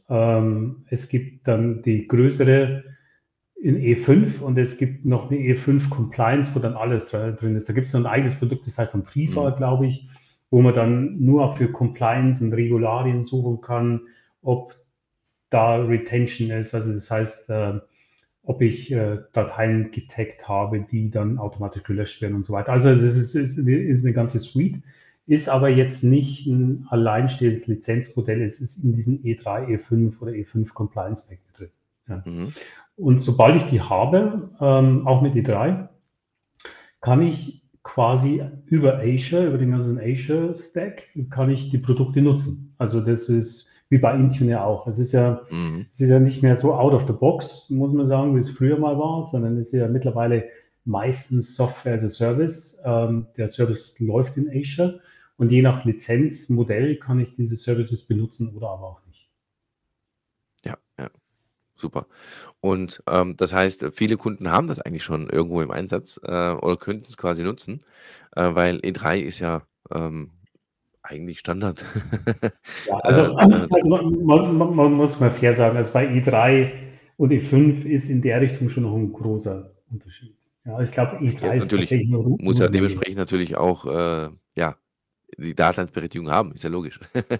Ähm, es gibt dann die größere in E fünf und es gibt noch eine E fünf Compliance, wo dann alles drin ist. Da gibt es noch ein eigenes Produkt, das heißt dann Priva, Mhm. glaube ich, wo man dann nur für Compliance und Regularien suchen kann, ob da Retention ist. Also das heißt, äh, ob ich äh, Dateien getaggt habe, die dann automatisch gelöscht werden und so weiter. Also es ist, ist, ist eine ganze Suite, ist aber jetzt nicht ein alleinstehendes Lizenzmodell. Es ist in diesem E drei, E fünf oder E fünf Compliance Pack drin. Ja. Mhm. Und sobald ich die habe, ähm, auch mit E drei, kann ich quasi über Azure, über den ganzen Azure Stack, kann ich die Produkte nutzen. Also das ist wie bei Intune ja auch. Es ist ja, Mhm. es ist ja nicht mehr so out of the box, muss man sagen, wie es früher mal war, sondern es ist ja mittlerweile meistens Software as a Service. Ähm, der Service läuft in Azure und je nach Lizenzmodell kann ich diese Services benutzen oder aber auch nicht. Ja, ja, super. Und ähm, das heißt, viele Kunden haben das eigentlich schon irgendwo im Einsatz äh, oder könnten es quasi nutzen, äh, weil E drei ist ja ähm, eigentlich Standard. Ja, äh, also, äh, also man, man, man muss mal fair sagen, also bei E drei und E fünf ist in der Richtung schon noch ein großer Unterschied. Ja, ich glaube, ja, E drei ist natürlich tatsächlich nur, muss nur ja Nähe. dementsprechend natürlich auch äh, ja, die Daseinsberechtigung haben, ist ja logisch.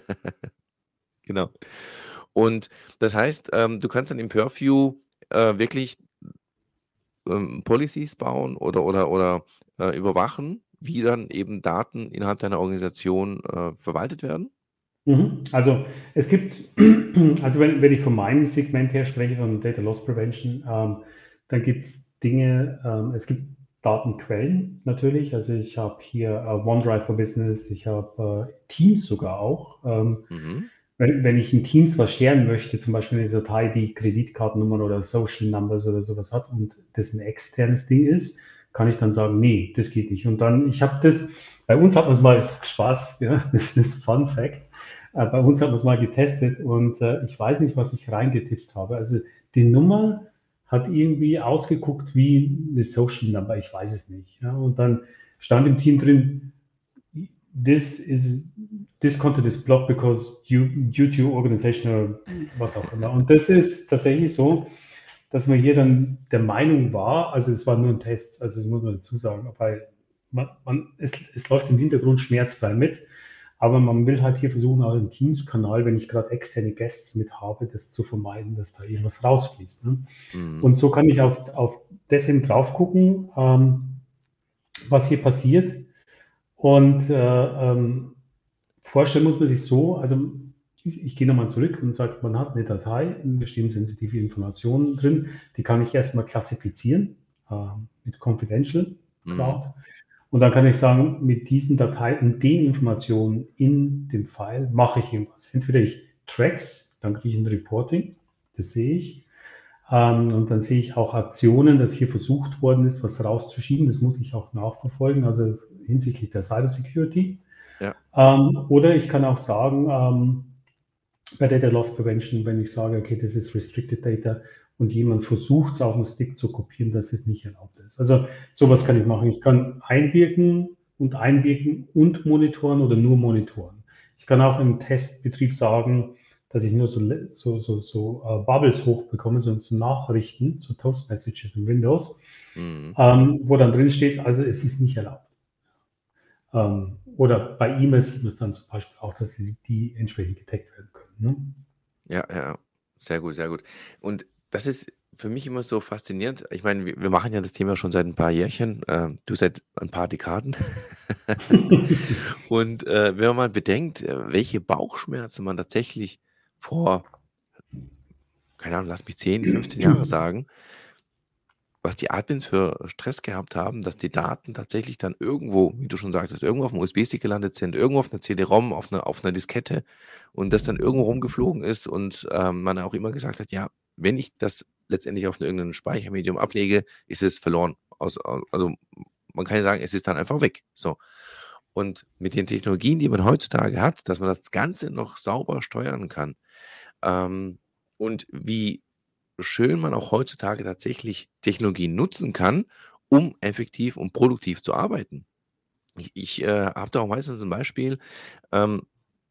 Genau. Und das heißt, ähm, du kannst dann im Purview äh, wirklich ähm, Policies bauen oder oder oder äh, überwachen, wie dann eben Daten innerhalb deiner Organisation äh, verwaltet werden? Mhm. Also es gibt, also wenn, wenn ich von meinem Segment her spreche, von Data Loss Prevention, ähm, dann gibt es Dinge, ähm, es gibt Datenquellen natürlich. Also ich habe hier äh, OneDrive for Business, ich habe äh, Teams sogar auch. Ähm, Mhm. wenn, wenn ich in Teams was scheren möchte, zum Beispiel eine Datei, die Kreditkartennummern oder Social Numbers oder sowas hat und das ein externes Ding ist, kann ich dann sagen, nee, das geht nicht. Und dann, ich habe das, bei uns hat man es mal Spaß, ja, das ist Fun Fact. Äh, bei uns hat man es mal getestet und äh, ich weiß nicht, was ich reingetippt habe. Also die Nummer hat irgendwie ausgeguckt wie eine Social Number, ich weiß es nicht. Ja. Und dann stand im Team drin, this is this content is blocked because due, due to organizational was auch immer. Und das ist tatsächlich so, dass man hier dann der Meinung war, also es war nur ein Test, also das muss man dazu sagen, weil man, man, es, es läuft im Hintergrund schmerzfrei mit, aber man will halt hier versuchen, auch im Teams-Kanal, wenn ich gerade externe Guests mit habe, das zu vermeiden, dass da irgendwas rausfließt. Ne? Mhm. Und so kann ich auf, auf das hin drauf gucken, ähm, was hier passiert. Und äh, ähm, vorstellen muss man sich so, also ich, ich gehe nochmal zurück und sage, man hat eine Datei, da stehen sensitive Informationen drin, die kann ich erstmal klassifizieren äh, mit Confidential Mhm. Grad. Und dann kann ich sagen, mit diesen Dateien und den Informationen in dem File mache ich irgendwas. Entweder ich Tracks, dann kriege ich ein Reporting, das sehe ich. Ähm, und dann sehe ich auch Aktionen, dass hier versucht worden ist, was rauszuschieben. Das muss ich auch nachverfolgen, also hinsichtlich der Cybersecurity. Ja. Ähm, oder ich kann auch sagen, ähm, bei Data Loss Prevention, wenn ich sage, okay, das ist Restricted Data und jemand versucht es auf den Stick zu kopieren, dass es nicht erlaubt ist. Also sowas kann Mhm. ich machen. Ich kann einwirken und einwirken und monitoren oder nur monitoren. Ich kann auch im Testbetrieb sagen, dass ich nur so, so, so, so uh, Bubbles hochbekomme, so, so Nachrichten, so Toast Messages in Windows, Mhm. ähm, wo dann drin steht, also es ist nicht erlaubt. Ähm, oder bei E-Mails sieht man es dann zum Beispiel auch, dass die, die entsprechend getaggt werden können. Ne? Ja, ja, sehr gut, sehr gut. Und das ist für mich immer so faszinierend. Ich meine, wir wir machen ja das Thema schon seit ein paar Jährchen, ähm, du seit ein paar Dekaden. Und, äh, wenn man mal bedenkt, äh, welche Bauchschmerzen man tatsächlich vor, keine Ahnung, lass mich zehn, fünfzehn Jahre sagen, was die Admins für Stress gehabt haben, dass die Daten tatsächlich dann irgendwo, wie du schon sagtest, irgendwo auf'm U S B-Stick gelandet sind, irgendwo auf 'ner C D-ROM, auf 'ner auf 'ner Diskette und das dann irgendwo rumgeflogen ist und, ähm, man auch immer gesagt hat: „Ja, wenn ich das letztendlich auf irgend 'nen Speichermedium ablege, ist es verloren." Aus a also, man kann ja sagen, es ist dann einfach weg, so. Und mit den Technologien, die man heutzutage hat, dass man das Ganze noch sauber steuern kann, ähm, und wie schön man auch heutzutage tatsächlich Technologien nutzen kann, um effektiv und produktiv zu arbeiten. Ich ich, äh, habe da auch meistens ein Beispiel, ähm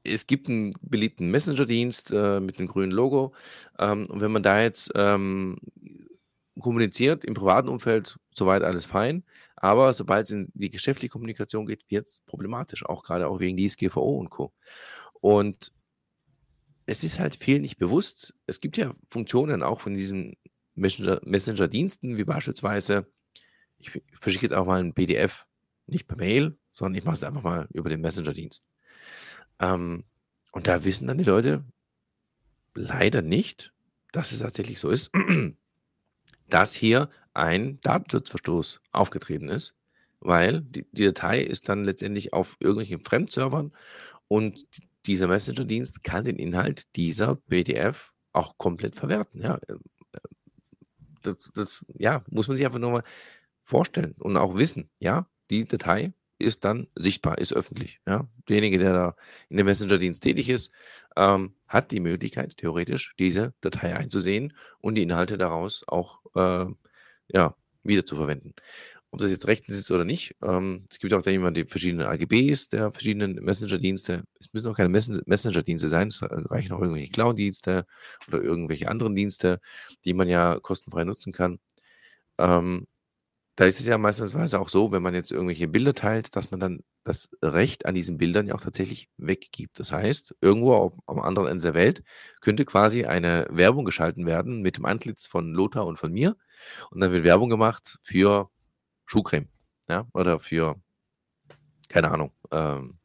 es gibt einen beliebten Messenger-Dienst äh, mit dem grünen Logo. Ähm, und wenn man da jetzt ähm, kommuniziert, im privaten Umfeld, soweit alles fein. Aber sobald es in die geschäftliche Kommunikation geht, wird es problematisch, auch gerade auch wegen D S G V O und Co. Und es ist halt vielen nicht bewusst. Es gibt ja Funktionen auch von diesen Messenger- Messenger-Diensten, wie beispielsweise, ich verschicke jetzt auch mal ein P D F, nicht per Mail, sondern ich mache es einfach mal über den Messenger-Dienst. Ähm, und da wissen dann die Leute leider nicht, dass es tatsächlich so ist, dass hier ein Datenschutzverstoß aufgetreten ist, weil die, die Datei ist dann letztendlich auf irgendwelchen Fremdservern und dieser Messenger-Dienst kann den Inhalt dieser P D F auch komplett verwerten. Ja, das, das ja, muss man sich einfach nur mal vorstellen und auch wissen. Ja, die Datei ist dann sichtbar, ist öffentlich. Ja, derjenige, der da in dem Messenger-Dienst tätig ist, ähm, hat die Möglichkeit, theoretisch diese Datei einzusehen und die Inhalte daraus auch äh, ja, wieder zu verwenden. Ob das jetzt rechtens ist oder nicht, ähm, es gibt auch dann immer die verschiedenen A G Bs der verschiedenen Messenger-Dienste. Es müssen auch keine Messen Messenger-Dienste sein, es reichen auch irgendwelche Cloud-Dienste oder irgendwelche anderen Dienste, die man ja kostenfrei nutzen kann. Ähm, da ist es ja meistens auch so, wenn man jetzt irgendwelche Bilder teilt, dass man dann das Recht an diesen Bildern ja auch tatsächlich weggibt. Das heißt, irgendwo auf, am anderen Ende der Welt könnte quasi eine Werbung geschalten werden mit dem Antlitz von Lothar und von mir. Und dann wird Werbung gemacht für Schuhcreme. Ja, oder für, keine Ahnung, ähm,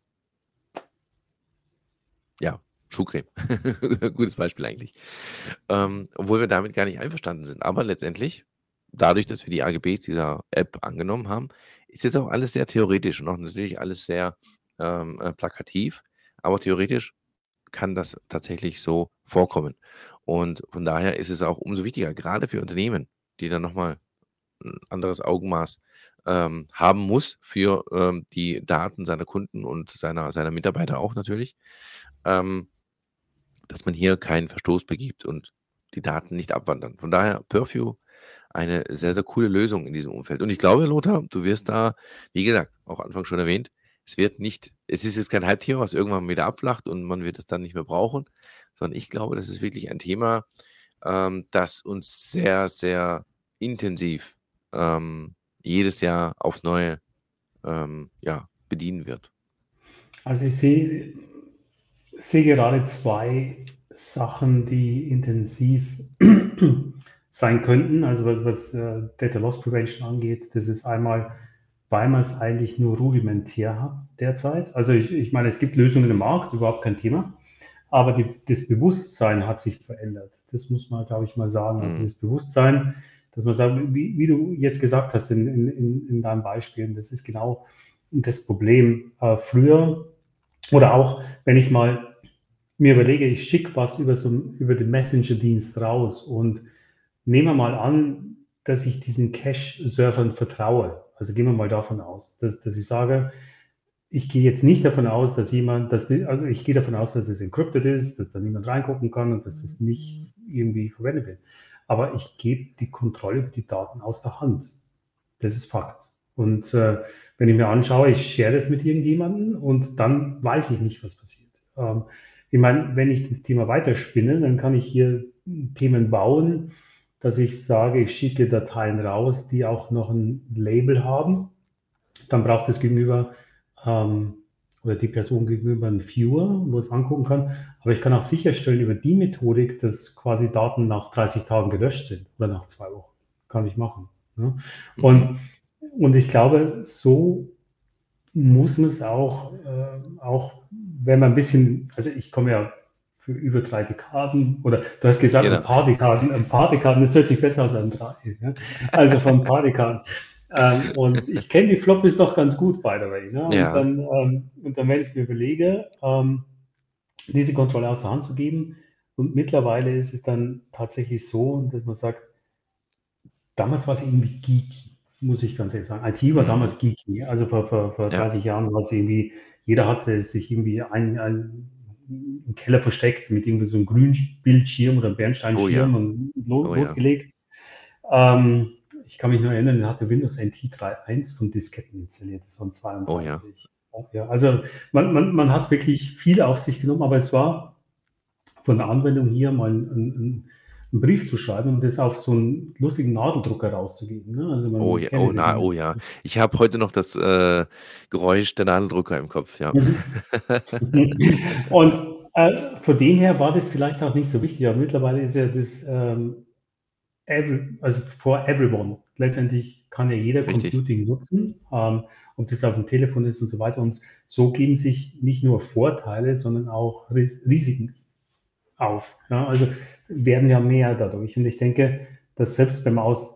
ja, Schuhcreme. Gutes Beispiel eigentlich. Ähm, obwohl wir damit gar nicht einverstanden sind. Aber letztendlich, dadurch, dass wir die A G Bs dieser App angenommen haben, ist jetzt auch alles sehr theoretisch und auch natürlich alles sehr ähm, äh, plakativ. Aber theoretisch kann das tatsächlich so vorkommen. Und von daher ist es auch umso wichtiger, gerade für Unternehmen, die dann nochmal ein anderes Augenmaß ähm, haben muss für ähm, die Daten seiner Kunden und seiner, seiner Mitarbeiter auch natürlich, ähm, dass man hier keinen Verstoß begibt und die Daten nicht abwandern. Von daher Purview eine sehr, sehr coole Lösung in diesem Umfeld. Und ich glaube, Lothar, du wirst da, wie gesagt, auch Anfang schon erwähnt, es wird nicht, es ist jetzt kein Hype-Thema, was irgendwann wieder abflacht und man wird es dann nicht mehr brauchen, sondern ich glaube, das ist wirklich ein Thema, ähm, das uns sehr, sehr intensiv ähm, jedes Jahr aufs Neue ähm, ja, bedienen wird. Also ich sehe, sehe gerade zwei Sachen, die intensiv sein könnten. Also was, was äh, Data Loss Prevention angeht, das ist einmal, weil man es eigentlich nur rudimentär hat derzeit. Also ich, ich meine, es gibt Lösungen im Markt, überhaupt kein Thema. Aber die, das Bewusstsein hat sich verändert. Das muss man, glaube ich, mal sagen. Also das Bewusstsein, dass man sagt, wie, wie du jetzt gesagt hast in, in, in deinem Beispiel, das ist genau das Problem. Äh, früher oder auch, wenn ich mal mir überlege, ich schicke was über, so, über den Messenger-Dienst raus und nehmen wir mal an, dass ich diesen Cache-Surfern vertraue. Also gehen wir mal davon aus, dass, dass ich sage, ich gehe jetzt nicht davon aus, dass jemand, dass die, also ich gehe davon aus, dass es encrypted ist, dass da niemand reingucken kann und dass das nicht irgendwie verwendet wird. Aber ich gebe die Kontrolle über die Daten aus der Hand. Das ist Fakt. Und äh, wenn ich mir anschaue, ich share das mit irgendjemandem und dann weiß ich nicht, was passiert. Ähm, ich meine, wenn ich das Thema weiterspinne, dann kann ich hier Themen bauen, dass ich sage, ich schicke Dateien raus, die auch noch ein Label haben. Dann braucht das Gegenüber ähm, oder die Person gegenüber einen Viewer, wo es angucken kann. Aber ich kann auch sicherstellen über die Methodik, dass quasi Daten nach dreißig Tagen gelöscht sind oder nach zwei Wochen. Kann ich machen. Ne? Mhm. Und, und ich glaube, so muss man es auch, äh, auch wenn man ein bisschen, also ich komme ja für über drei Dekaden, oder du hast gesagt, Genau. ein paar Dekaden, ein paar Dekaden, das hört sich besser aus als drei. Ja? Also von ein paar Dekaden. Ähm, und ich kenne die Floppies doch ganz gut, by the way. Ne? Und, Ja. dann, ähm, und dann, wenn ich mir überlege, ähm, diese Kontrolle aus der Hand zu geben, und mittlerweile ist es dann tatsächlich so, dass man sagt, damals war es irgendwie geeky, muss ich ganz ehrlich sagen. I T war Mhm. damals geeky. Also vor, vor, vor Ja. dreißig Jahren war es irgendwie, jeder hatte sich irgendwie ein, ein, im Keller versteckt mit irgendwie so einem grünen Bildschirm oder einem Bernsteinschirm Oh ja. und lo Oh ja. losgelegt. Ähm, ich kann mich nur erinnern, er hatte Windows N T drei Punkt eins von Disketten installiert. Das waren Oh ja. zweiunddreißig. ja. Also man, man, man hat wirklich viel auf sich genommen, aber es war von der Anwendung hier mal einen, einen, einen Brief zu schreiben und das auf so einen lustigen Nadeldrucker rauszugeben. Ne? Also Oh man ja, kennt oh, ja na, den. oh ja. Ich habe heute noch das äh, Geräusch der Nadeldrücker im Kopf, ja. Mhm. Und äh, von dem her war das vielleicht auch nicht so wichtig, aber mittlerweile ist ja das ähm, every, also for everyone. Letztendlich kann ja jeder Richtig, Computing nutzen, ähm, ob das auf dem Telefon ist und so weiter. Und so geben sich nicht nur Vorteile, sondern auch Ris Risiken auf. Ja? Also werden ja mehr dadurch. Und ich denke, dass selbst wenn man aus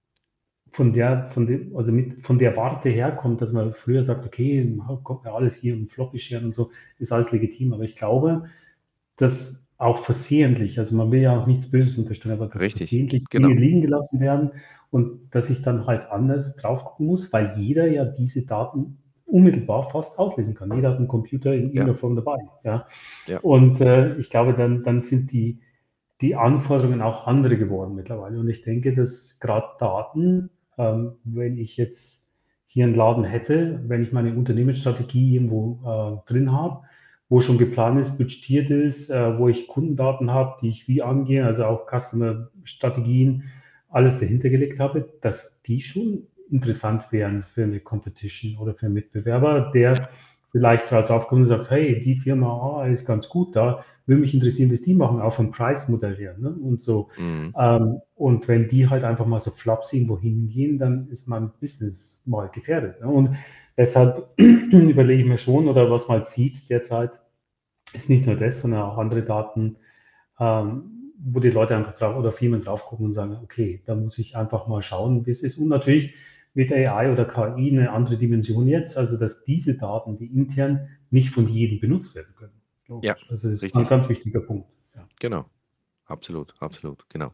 von der, von dem, also mit, von der Warte herkommt, dass man früher sagt, okay, kommt ja alles hier im Floppy-Share und so, ist alles legitim. Aber ich glaube, dass auch versehentlich, also man will ja auch nichts Böses unterstellen, aber dass richtig, versehentlich Dinge genau. liegen gelassen werden und dass ich dann halt anders drauf gucken muss, weil jeder ja diese Daten unmittelbar fast auslesen kann. Jeder hat einen Computer in Ja, irgendeiner Form dabei. Ja. ja, Und äh, ich glaube, dann, dann sind die, die Anforderungen auch andere geworden mittlerweile. Und ich denke, dass gerade Daten, ähm, wenn ich jetzt hier einen Laden hätte, wenn ich meine Unternehmensstrategie irgendwo äh, drin habe, wo schon geplant ist, budgetiert ist, äh, wo ich Kundendaten habe, die ich wie angehe, also auch Customer-Strategien, alles dahinter gelegt habe, dass die schon interessant wären für eine Competition oder für einen Mitbewerber, ja, der vielleicht drauf kommt und sagt, hey, die Firma A ist ganz gut da, würde mich interessieren, was die machen, auch vom Preismodell her. Ne? Und so. mhm. Ähm, und wenn die halt einfach mal so flaps irgendwo hingehen, dann ist mein Business mal gefährdet. Ne? Und deshalb überlege ich mir schon, oder was man sieht derzeit, ist nicht nur das, sondern auch andere Daten, ähm, wo die Leute einfach drauf oder Firmen drauf gucken und sagen, okay, da muss ich einfach mal schauen, wie es ist. Und natürlich mit A I oder K I eine andere Dimension jetzt, also dass diese Daten, die intern nicht von jedem benutzt werden können. Ja, Logisch. Also das ist ein richtig, ganz wichtiger Punkt. Ja. genau. Absolut, absolut, genau.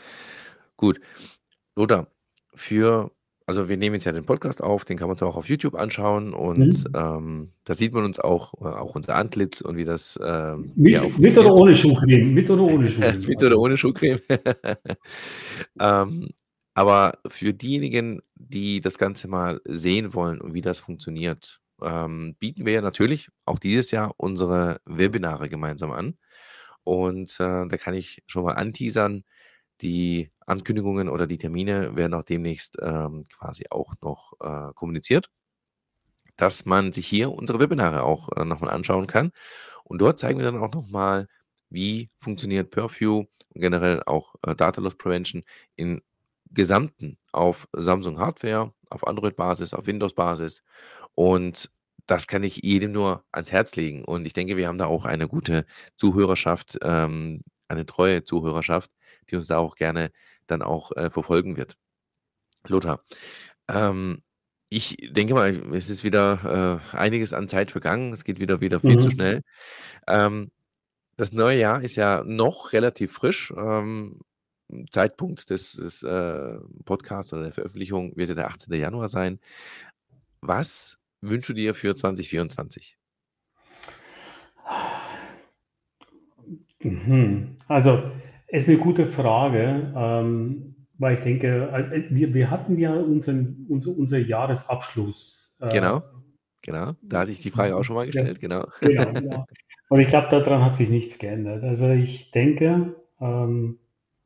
Gut. Lothar, für, also wir nehmen jetzt ja den Podcast auf, den kann man sich auch auf YouTube anschauen und Mhm. ähm, da sieht man uns auch, äh, auch unser Antlitz und wie das ähm, hier auch Mit, mit oder funktioniert. ohne Schuhcreme? Mit oder ohne Schuhcreme? Mit oder Also, ohne Schuhcreme. ähm, aber für diejenigen, die das Ganze mal sehen wollen und wie das funktioniert, ähm, bieten wir ja natürlich auch dieses Jahr unsere Webinare gemeinsam an. Und äh, da kann ich schon mal anteasern, die Ankündigungen oder die Termine werden auch demnächst ähm, quasi auch noch äh, kommuniziert, dass man sich hier unsere Webinare auch äh, nochmal anschauen kann. Und dort zeigen wir dann auch nochmal, wie funktioniert Purview und generell auch äh, Data Loss Prevention im Gesamten auf Samsung Hardware, auf Android-Basis, auf Windows-Basis. Und das kann ich jedem nur ans Herz legen. Und ich denke, wir haben da auch eine gute Zuhörerschaft, ähm, eine treue Zuhörerschaft, die uns da auch gerne dann auch äh, verfolgen wird. Lothar, ähm, ich denke mal, es ist wieder äh, einiges an Zeit vergangen. Es geht wieder, wieder viel zu mhm. schnell. Ähm, das neue Jahr ist ja noch relativ frisch. Ähm, Zeitpunkt des, des äh, Podcasts oder der Veröffentlichung wird ja der achtzehnte Januar sein. Was wünschst du dir für zwanzig vierundzwanzig? Mhm. Also, ist eine gute Frage, ähm, weil ich denke, also, äh, wir, wir hatten ja unseren, unser, unser Jahresabschluss. Äh, Genau, genau. Da hatte ich die Frage auch schon mal ja, gestellt, genau. genau, genau. Und ich glaube, daran hat sich nichts geändert. Also ich denke, ähm,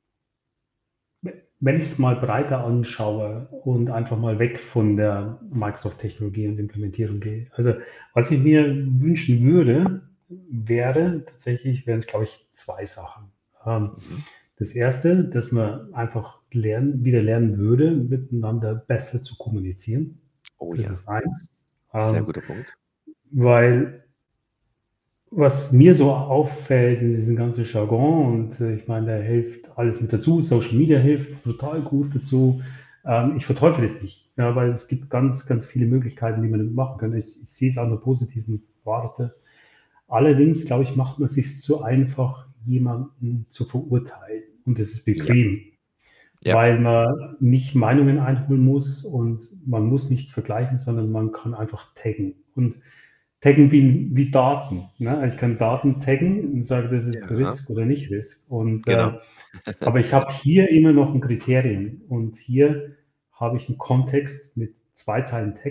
wenn ich es mal breiter anschaue und einfach mal weg von der Microsoft-Technologie und Implementierung gehe. Also was ich mir wünschen würde, wäre tatsächlich, wären es, glaube ich, zwei Sachen. Ähm, Mhm. das erste, dass man einfach lernen, wieder lernen würde, miteinander besser zu kommunizieren. Oh Das ja, ist eins. sehr Ähm, guter Punkt. weil was mir so auffällt in diesem ganzen Jargon, und äh, ich meine, da hilft alles mit dazu, Social Media hilft total gut dazu. Ähm, ich verteufel es nicht, ja, weil es gibt ganz, ganz viele Möglichkeiten, die man damit machen kann. Ich, ich sehe es auch nur positiven Warte. Allerdings, glaube ich, macht man es sich zu einfach, jemanden zu verurteilen. Und das ist Ja, bequem, ja, weil man nicht Meinungen einholen muss und man muss nichts vergleichen, sondern man kann einfach taggen. Und taggen wie, wie Daten. Ne? Also ich kann Daten taggen und sage, das ist ja, Risk oder nicht Risk. Und, äh, genau. aber ich habe hier immer noch ein Kriterium und hier habe ich einen Kontext mit zwei Zeilen Text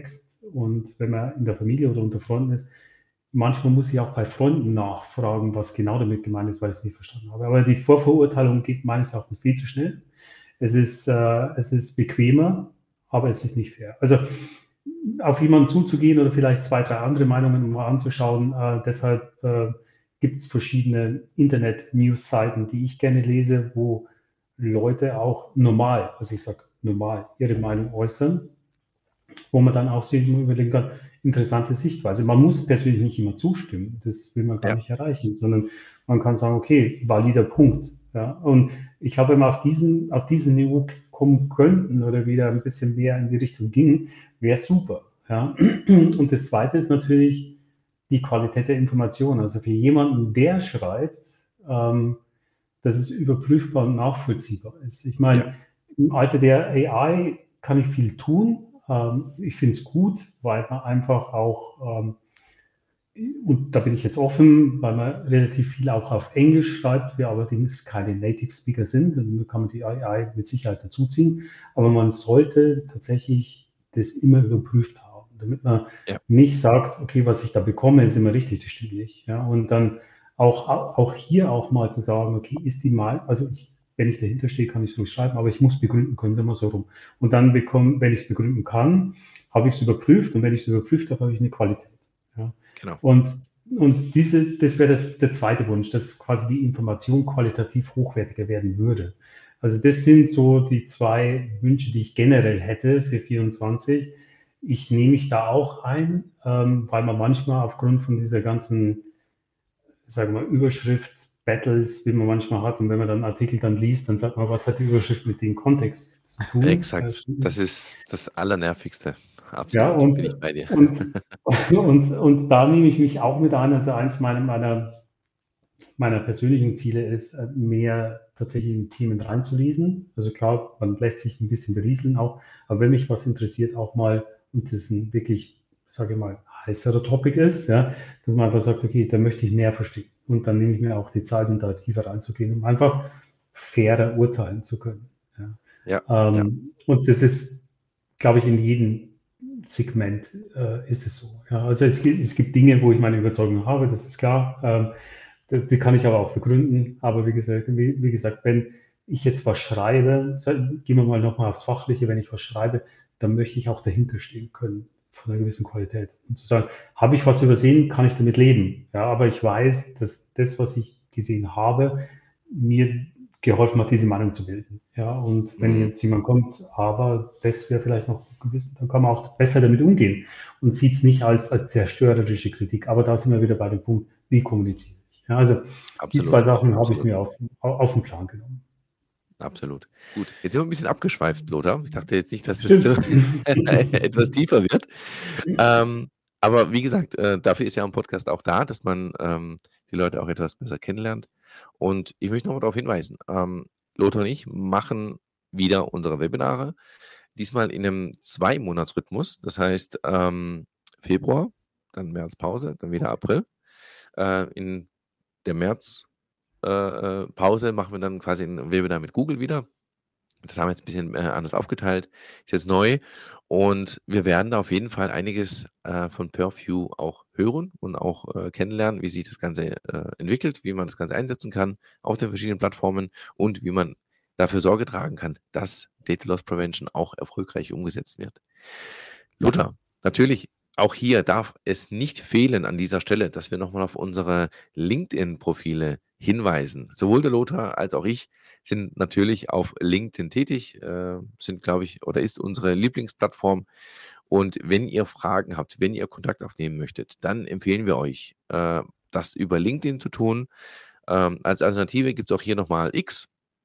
Und wenn man in der Familie oder unter Freunden ist, manchmal muss ich auch bei Freunden nachfragen, was genau damit gemeint ist, weil ich es nicht verstanden habe. Aber die Vorverurteilung geht meines Erachtens viel zu schnell. Es ist, äh, es ist bequemer, aber es ist nicht fair. Also auf jemanden zuzugehen oder vielleicht zwei, drei andere Meinungen mal anzuschauen. Äh, deshalb äh, gibt es verschiedene Internet-News-Seiten, die ich gerne lese, wo Leute auch normal, also ich sage normal, ihre Meinung äußern, wo man dann auch sich überlegen kann, interessante Sichtweise. Man muss persönlich nicht immer zustimmen, das will man gar Ja. nicht erreichen, sondern man kann sagen, okay, valider Punkt. Ja? Und ich glaube, wenn wir auf diesen, auf diesen Niveau kommen könnten oder wieder ein bisschen mehr in die Richtung gingen, wäre super. Ja? Und das Zweite ist natürlich die Qualität der Information. Also für jemanden, der schreibt, ähm, dass es überprüfbar und nachvollziehbar ist. Ich meine, Ja. im Alter der A I kann ich viel tun. Ähm, ich finde es gut, weil man einfach auch, ähm, und da bin ich jetzt offen, weil man relativ viel auch auf Englisch schreibt, wir allerdings keine Native Speaker sind, dann kann man die A I mit Sicherheit dazuziehen, aber man sollte tatsächlich das immer überprüft haben, damit man Ja. nicht sagt, okay, was ich da bekomme, ist immer richtig, das stimmt nicht. Ja? Und dann auch, auch hier auch mal zu sagen, okay, ist die mal, also ich, wenn ich dahinter stehe, kann ich es ruhig schreiben, aber ich muss begründen können, sagen wir so rum. Und dann bekomme, wenn ich es begründen kann, habe ich es überprüft und wenn ich es überprüft habe, habe ich eine Qualität. Ja? Genau. Und, und diese, das wäre der, der zweite Wunsch, dass quasi die Information qualitativ hochwertiger werden würde. Also das sind so die zwei Wünsche, die ich generell hätte für vierundzwanzig. Ich nehme mich da auch ein, ähm, weil man manchmal aufgrund von dieser ganzen, sagen wir mal, Überschrift-Battles, wie man manchmal hat, und wenn man dann einen Artikel dann liest, dann sagt man, was hat die Überschrift mit dem Kontext zu tun? Exakt. Das ist das Allernervigste. Ja, Absolut, und, bin ich bei dir. und, und, und da nehme ich mich auch mit ein. Also eins meiner, meiner, meiner persönlichen Ziele ist, mehr tatsächlich in Themen reinzulesen. Also klar, man lässt sich ein bisschen berieseln auch, aber wenn mich was interessiert, auch mal, und das ein wirklich, sage ich mal, heißerer Topic ist, ja, dass man einfach sagt, okay, da möchte ich mehr verstehen. Und dann nehme ich mir auch die Zeit, um da tiefer reinzugehen, um einfach fairer urteilen zu können. Ja. Ja, ja. Ähm, und das ist, glaube ich, in jedem Segment äh, ist es so. Ja, also es gibt, es gibt Dinge, wo ich meine Überzeugung habe, das ist klar. Ähm, die, die kann ich aber auch begründen. Aber wie gesagt, wie, wie gesagt, wenn ich jetzt was schreibe, gehen wir mal nochmal aufs Fachliche, wenn ich was schreibe, dann möchte ich auch dahinter stehen können von einer gewissen Qualität. Und zu sagen, habe ich was übersehen, kann ich damit leben. Ja, aber ich weiß, dass das, was ich gesehen habe, mir geholfen hat, diese Meinung zu bilden. Ja, und wenn Mhm. jetzt jemand kommt, aber das wäre vielleicht noch gewiss, dann kann man auch besser damit umgehen und sieht es nicht als, als zerstörerische Kritik. Aber da sind wir wieder bei dem Punkt, wie kommuniziere ich. Ja, also die zwei Absolut, Sachen habe ich absolut. mir auf, auf den Plan genommen. Absolut. Gut, jetzt sind wir ein bisschen abgeschweift, Lothar. Ich dachte jetzt nicht, dass es so Stimmt. etwas tiefer wird. Ähm, aber wie gesagt, äh, dafür ist ja ein Podcast auch da, dass man ähm, die Leute auch etwas besser kennenlernt. Und ich möchte nochmal darauf hinweisen, ähm, Lothar und ich machen wieder unsere Webinare, diesmal in einem Zwei-Monats-Rhythmus. Das heißt, ähm, Februar, dann März Pause, dann wieder April. Äh, in der März äh, äh, Pause machen wir dann quasi ein Webinar mit Google wieder. Das haben wir jetzt ein bisschen äh, anders aufgeteilt. Ist jetzt neu. Und wir werden da auf jeden Fall einiges äh, von Purview auch hören und auch äh, kennenlernen, wie sich das Ganze äh, entwickelt, wie man das Ganze einsetzen kann auf den verschiedenen Plattformen und wie man dafür Sorge tragen kann, dass Data Loss Prevention auch erfolgreich umgesetzt wird. Lothar, natürlich, auch hier darf es nicht fehlen an dieser Stelle, dass wir nochmal auf unsere LinkedIn-Profile hinweisen. Sowohl der Lothar als auch ich sind natürlich auf LinkedIn tätig, äh, sind, glaube ich, oder ist unsere Lieblingsplattform. Und wenn ihr Fragen habt, wenn ihr Kontakt aufnehmen möchtet, dann empfehlen wir euch, äh, das über LinkedIn zu tun. Ähm, als Alternative gibt es auch hier nochmal X,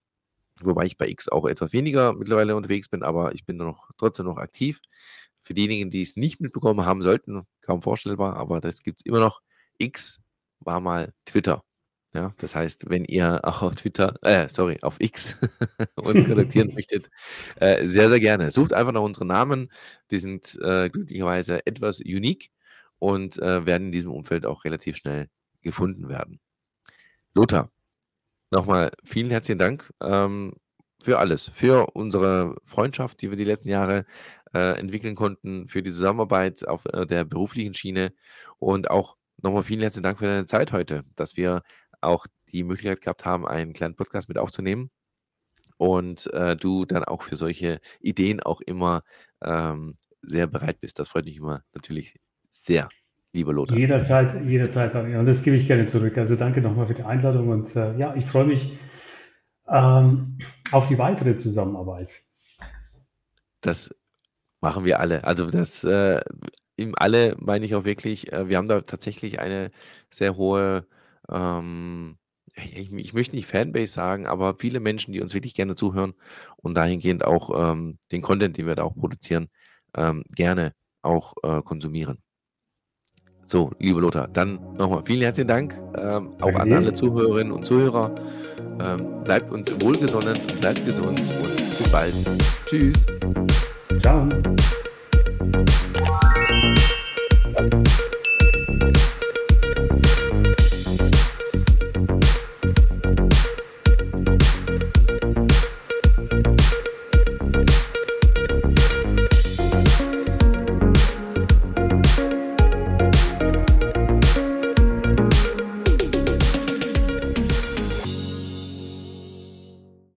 wobei ich bei X auch etwas weniger mittlerweile unterwegs bin, aber ich bin noch, trotzdem noch aktiv. Für diejenigen, die es nicht mitbekommen haben sollten, kaum vorstellbar, aber das gibt es immer noch. X war mal Twitter. Ja, das heißt, wenn ihr auch auf Twitter, äh, sorry, auf X uns kontaktieren möchtet, äh, sehr, sehr gerne. Sucht einfach nach unseren Namen. Die sind äh, glücklicherweise etwas unique und äh, werden in diesem Umfeld auch relativ schnell gefunden werden. Lothar, nochmal vielen herzlichen Dank ähm, für alles, für unsere Freundschaft, die wir die letzten Jahre äh, entwickeln konnten für die Zusammenarbeit auf äh, der beruflichen Schiene. Und auch nochmal vielen herzlichen Dank für deine Zeit heute, dass wir auch die Möglichkeit gehabt haben, einen kleinen Podcast mit aufzunehmen. Und äh, du dann auch für solche Ideen auch immer ähm, sehr bereit bist. Das freut mich immer natürlich sehr, lieber Lothar. Jederzeit, jederzeit. Und das gebe ich gerne zurück. Also danke nochmal für die Einladung und äh, ja, ich freue mich ähm, auf die weitere Zusammenarbeit. Das machen wir alle. Also das äh, im alle meine ich auch wirklich, äh, wir haben da tatsächlich eine sehr hohe, ähm, ich, ich möchte nicht Fanbase sagen, aber viele Menschen, die uns wirklich gerne zuhören und dahingehend auch ähm, den Content, den wir da auch produzieren, ähm, gerne auch äh, konsumieren. So, liebe Lothar, dann nochmal vielen herzlichen Dank, ähm, auch an alle Zuhörerinnen und Zuhörer. Ähm, bleibt uns wohlgesonnen, bleibt gesund und bis bald. Tschüss. Ciao.